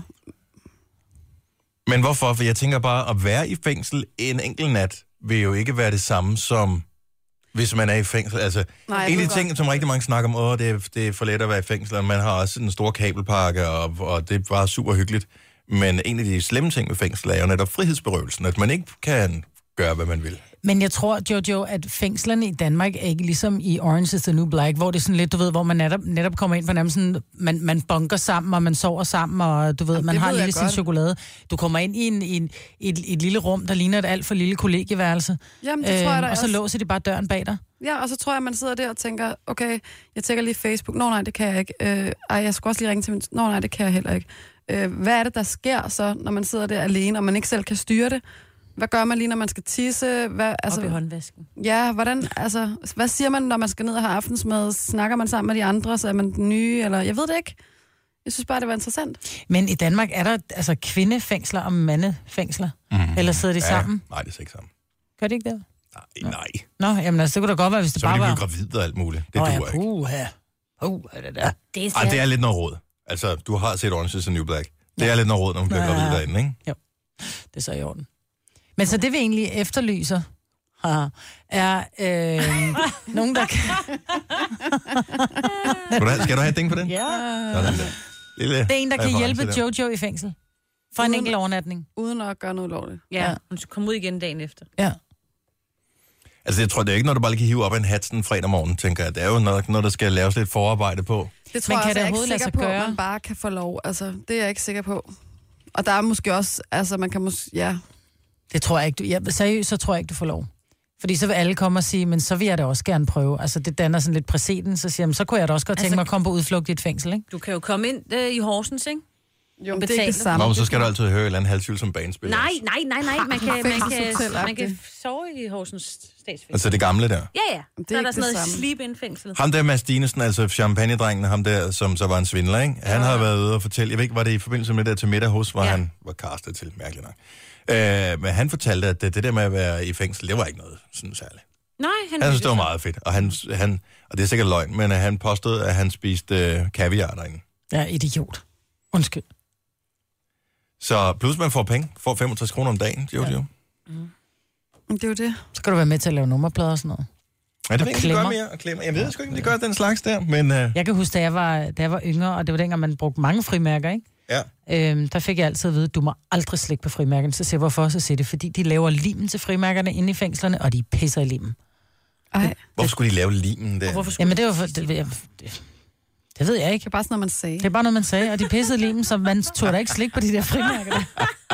Men hvorfor? For jeg tænker bare, at være i fængsel en enkelt nat, vil jo ikke være det samme som, hvis man er i fængsel. Altså, Nej, en af de ting, som rigtig mange snakker om, åh, det er, det er for let at være i fængsel, og man har også en stor kabelpakke, og, og det er bare super hyggeligt. Men en af de slemme ting ved fængsel er jo netop frihedsberøvelsen, at man ikke kan gøre, hvad man vil. Men jeg tror, Jojo, at fængslerne i Danmark er ikke ligesom i Orange is the New Black, hvor det er sådan lidt, du ved, hvor man netop, netop kommer ind på nærmest sådan, man, man bunker sammen, og man sover sammen, og du ved, Jamen, man det har ved lige jeg sin godt. chokolade. Du kommer ind i en, i en, et, et lille rum, der ligner et alt for lille kollegieværelse. Jamen, det tror jeg da og så også. låser de bare døren bag dig. Ja, og så tror jeg, man sidder der og tænker, okay, jeg tjekker lige Facebook. Nå nej, det kan jeg ikke. Øh, ej, jeg skulle også lige ringe til min... Nå nej, det kan jeg heller ikke. Øh, hvad er det, der sker så, når man sidder der alene, og man ikke selv kan styre det? Hvad gør man lige, når man skal tisse? Hvad, altså, Op i håndvasken. Ja, hvordan, altså, hvad siger man, når man skal ned og have aftensmad? Snakker man sammen med de andre, så er man den nye, eller jeg ved det ikke. Jeg synes bare, det var interessant. Men i Danmark er der altså kvindefængsler og mandefængsler. Mm. Eller sidder de Ja, sammen? Nej, det er ikke sammen. Gør det ikke det? Nej, nej. Nå, jamen altså, det kunne da godt være, hvis det Så bare vil de var... blive gravide og alt muligt. Det Nå, duer ja, ikke. puha. Uh, er det der? Det Ej, det er lidt noget råd. Altså, du har set Orange is the New Black. Det er lidt noget råd, når man bliver Ja. gravid derinde, ikke? Jo, det er så i orden. Men så det vi egentlig efterlyser, haha, er øh, nogen, der kan... Skal du have, skal du have et ding på den? Ja. Sådan der. Lille Det er en, der kan reference hjælpe der. Jojo i fængsel. For en Uden- enkelt overnatning. Uden at gøre noget lovligt. Ja, hun skal komme ud igen dagen efter. Ja. Altså, jeg tror, det er ikke noget, du bare lige kan hive op af en hat sådan fredag morgen, tænker jeg. Det er jo noget, noget der skal laves lidt forarbejde på. Det tror Men jeg kan også, det jeg er ikke overhovedet lade sikker sig på, gøre? at man bare kan få lov. Altså, det er jeg ikke sikker på. Og der er måske også, altså man kan måske, ja. Det tror jeg ikke. Du, ja, seriøst, så tror jeg ikke, du får lov. Fordi så vil alle komme og sige, men så vil jeg da også gerne prøve. Altså, det danner sådan lidt præcedens, så siger jeg, så kunne jeg da også godt tænke Altså- mig at komme på udflugt i et fængsel, ikke? Du kan jo komme ind øh, i Horsens, ikke? Jo, men det er Betale. ikke det samme. Nå, men så skal du altid høre et eller andet halvsyl som banespil. Nej, nej, nej, nej. Man kan, man kan, Fængselshotel-agtigt. man kan sove i Horsens statsfængsel. Altså det gamle der. Ja, ja. Det Så er er der ikke sådan det noget samme. sleep-in-fængsel. Ham der Mads Dinesen, altså champagnedrengen, ham der, som så var en svindler, ikke? Han har været ude og fortælle, jeg ved ikke, var det i forbindelse med det der til middag hos, hvor Ja. han var castet til, mærkeligt nok. Øh, men han fortalte, at det, det der med at være i fængsel, det var ikke noget sådan særligt. Nej, han, Han synes, det var meget fedt, og, han, han, og det er sikkert løgn, men uh, han påstod, at han spiste uh, kaviar derinde. Ja, idiot. Undskyld. Så plus man får penge, får femogtres kroner om dagen, Jojo. Ja. Det er jo det. Så skal du være med til at lave nummerplader og sådan noget. Ja, det Og ved jeg ikke, de gør klemmer. mere og klemmer. Jeg ved sgu ikke, om de gør den slags der, men uh, Jeg kan huske, da jeg var, da jeg var yngre, og det var dengang, man brugte mange frimærker, ikke? ja. Øhm, der fik jeg altid at vide, du må aldrig slikke på frimærkerne. Så siger jeg, hvorfor? Så siger det, fordi de laver limen til frimærkerne inde i fængslerne, og de pisser i limen. Ej, Hvorfor skulle de lave limen der? Hvorfor skulle Jamen, det var for... Det, det, det, det ved jeg ikke. det er bare sådan noget, man sagde. Det er bare noget, man sagde, og de pissede i limen, så man tog da ikke slik på de der frimærker. der.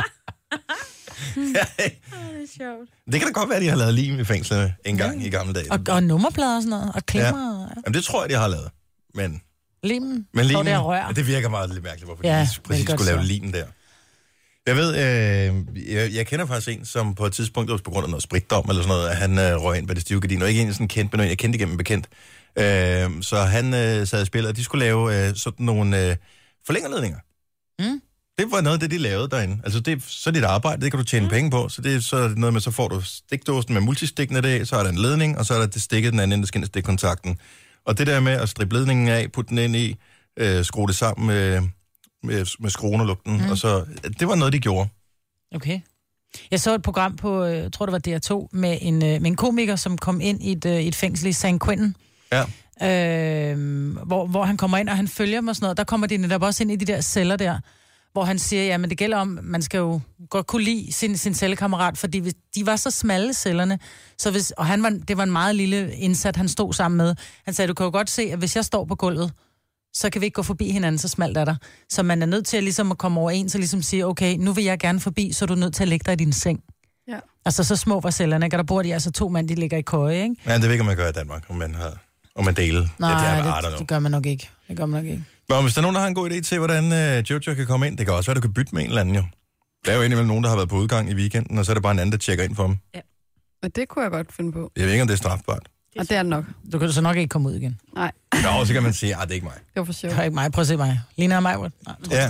Ja, det er sjovt. det kan da godt være, at de har lavet lim i fængslerne en gang i gamle dage. Og, og nummerplader og sådan noget, og klemmer. Ja. Jamen, det tror jeg, de har lavet. Men, Limen, men står limen, der og rør. ja, det virker meget lidt mærkeligt, hvorfor Ja, de det præcis er godt skulle lave så. limen der. Jeg ved, øh, jeg, jeg kender faktisk en, som på et tidspunkt, det var på grund af noget spritdom eller sådan noget, at han øh, røg ind på det stive gardin, og ikke en sådan kendt, men en, jeg kendte igennem bekendt. Øh, så han øh, sad i spillet, og de skulle lave øh, sådan nogle øh, forlængerledninger. Mm. Det var noget af det, de lavede derinde. Altså, det er så er dit arbejde, det kan du tjene mm. penge på. Så det er så er det noget med, så får du stikdåsen med multistikkene af, så er der en ledning, og så er der det stikket den anden ende, der skal ind i stikkontakten. Og det der med at strippe ledningen af, putte den ind i, øh, skrue det sammen med, med, med skruen og lugten, mm. og så, det var noget, de gjorde. Okay. Jeg så et program på, øh, jeg tror det var D R to, med en, øh, med en komiker, som kom ind i et, øh, et fængsel i San Quentin. Ja. Øh, hvor, hvor han kommer ind, og han følger mig sådan noget. Der kommer de netop også ind i de der celler der, hvor han siger, ja, men det gælder om, man skal jo godt kunne lide sin, sin cellekammerat, fordi hvis, de var så smalle cellerne, så hvis, og han var, det var en meget lille indsat, han stod sammen med. Han sagde, du kan jo godt se, at hvis jeg står på gulvet, så kan vi ikke gå forbi hinanden, så smalt er der. Så man er nødt til at, ligesom at komme overens og ligesom sige, okay, nu vil jeg gerne forbi, så er du nødt til at lægge dig i din seng. Ja. Altså, så små var cellerne, ikke? Og der bor de altså to mænd, de ligger i køje, ikke? Men det ved ikke, om man gør i Danmark, om man har, om man deler. Nej, det, det, er, det, det gør man nok ikke. Det gør man nok ikke. Nå, hvis der er nogen, der har en god idé til, hvordan uh, Jojo kan komme ind, det kan også være, du kan bytte med en eller anden, jo. Der er jo indimellem nogen, der har været på udgang i weekenden, og så er det bare en anden, der tjekker ind for dem. Ja. Men det kunne jeg godt finde på. Jeg ved ikke, om det er strafbart. Og det er det nok. Du kan så nok ikke komme ud igen. Nej. Nå, så kan man sige, at det er ikke mig. Det var for sjovt. Det er ikke mig. Prøv at se mig. Ligner jeg mig? Nej, Ja.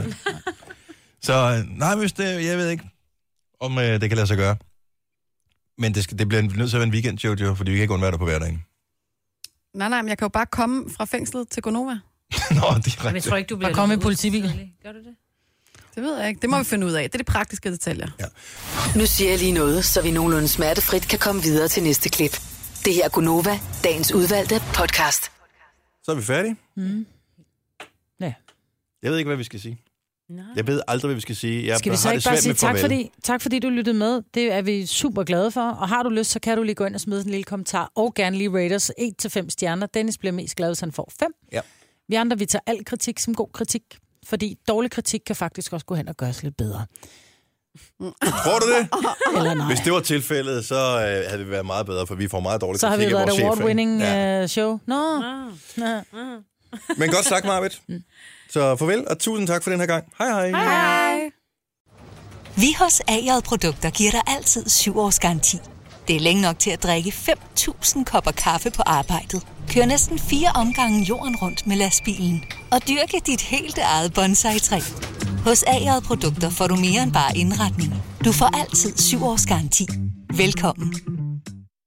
Så nej, hvis det, jeg ved ikke, om uh, det kan lade sig gøre. Men det, skal, det bliver nødt til at være en weekend, Jojo, fordi vi kan ikke undvære dig på hverdagen. Nej, nej, men jeg kan jo bare komme fra fængslet til Gonova. Nå, direkte. Men jeg tror ikke, du bliver... Og komme i politibilen. Gør du det? Det ved jeg ikke. Det må vi finde ud af. Det er de praktiske detaljer. Ja. Nu siger jeg lige noget, så vi nogenlunde smertefrit kan komme videre til næste klip. Det her er Gonova, dagens udvalgte podcast. Så er vi færdige. Mm. Ja. Jeg ved ikke, hvad vi skal sige. Jeg ved aldrig, hvad vi skal sige. Jeg skal vi så har ikke det bare svært sige med tak farvel. fordi, tak fordi du lyttede med. Det er vi super glade for. Og har du lyst, så kan du lige gå ind og smide en lille kommentar. Og gerne lige rate os et til fem stjerner. Dennis bliver mest glad, hvis han får fem. Ja. Vi andre, vi tager al kritik som god kritik. Fordi dårlig kritik kan faktisk også gå hen og gøre os lidt bedre. Tror du det? Eller nej. Hvis det var tilfældet, så øh, havde det været meget bedre, for vi får meget dårlig Så har kritik vi af været vores et chef. ikke? award-winning Ja. uh, show. Nå. Nå. Men godt sagt, Marvitt. Så farvel, og tusind tak for den her gang. Hej hej. Hej hej. Vi hos A J Produkter giver dig altid syv års garanti. Det er længe nok til at drikke fem tusind kopper kaffe på arbejdet. Kør næsten fire omgange jorden rundt med lastbilen. Og dyrke dit helt eget bonsai-træ. Hos A J Produkter får du mere end bare indretning. Du får altid syv års garanti. Velkommen.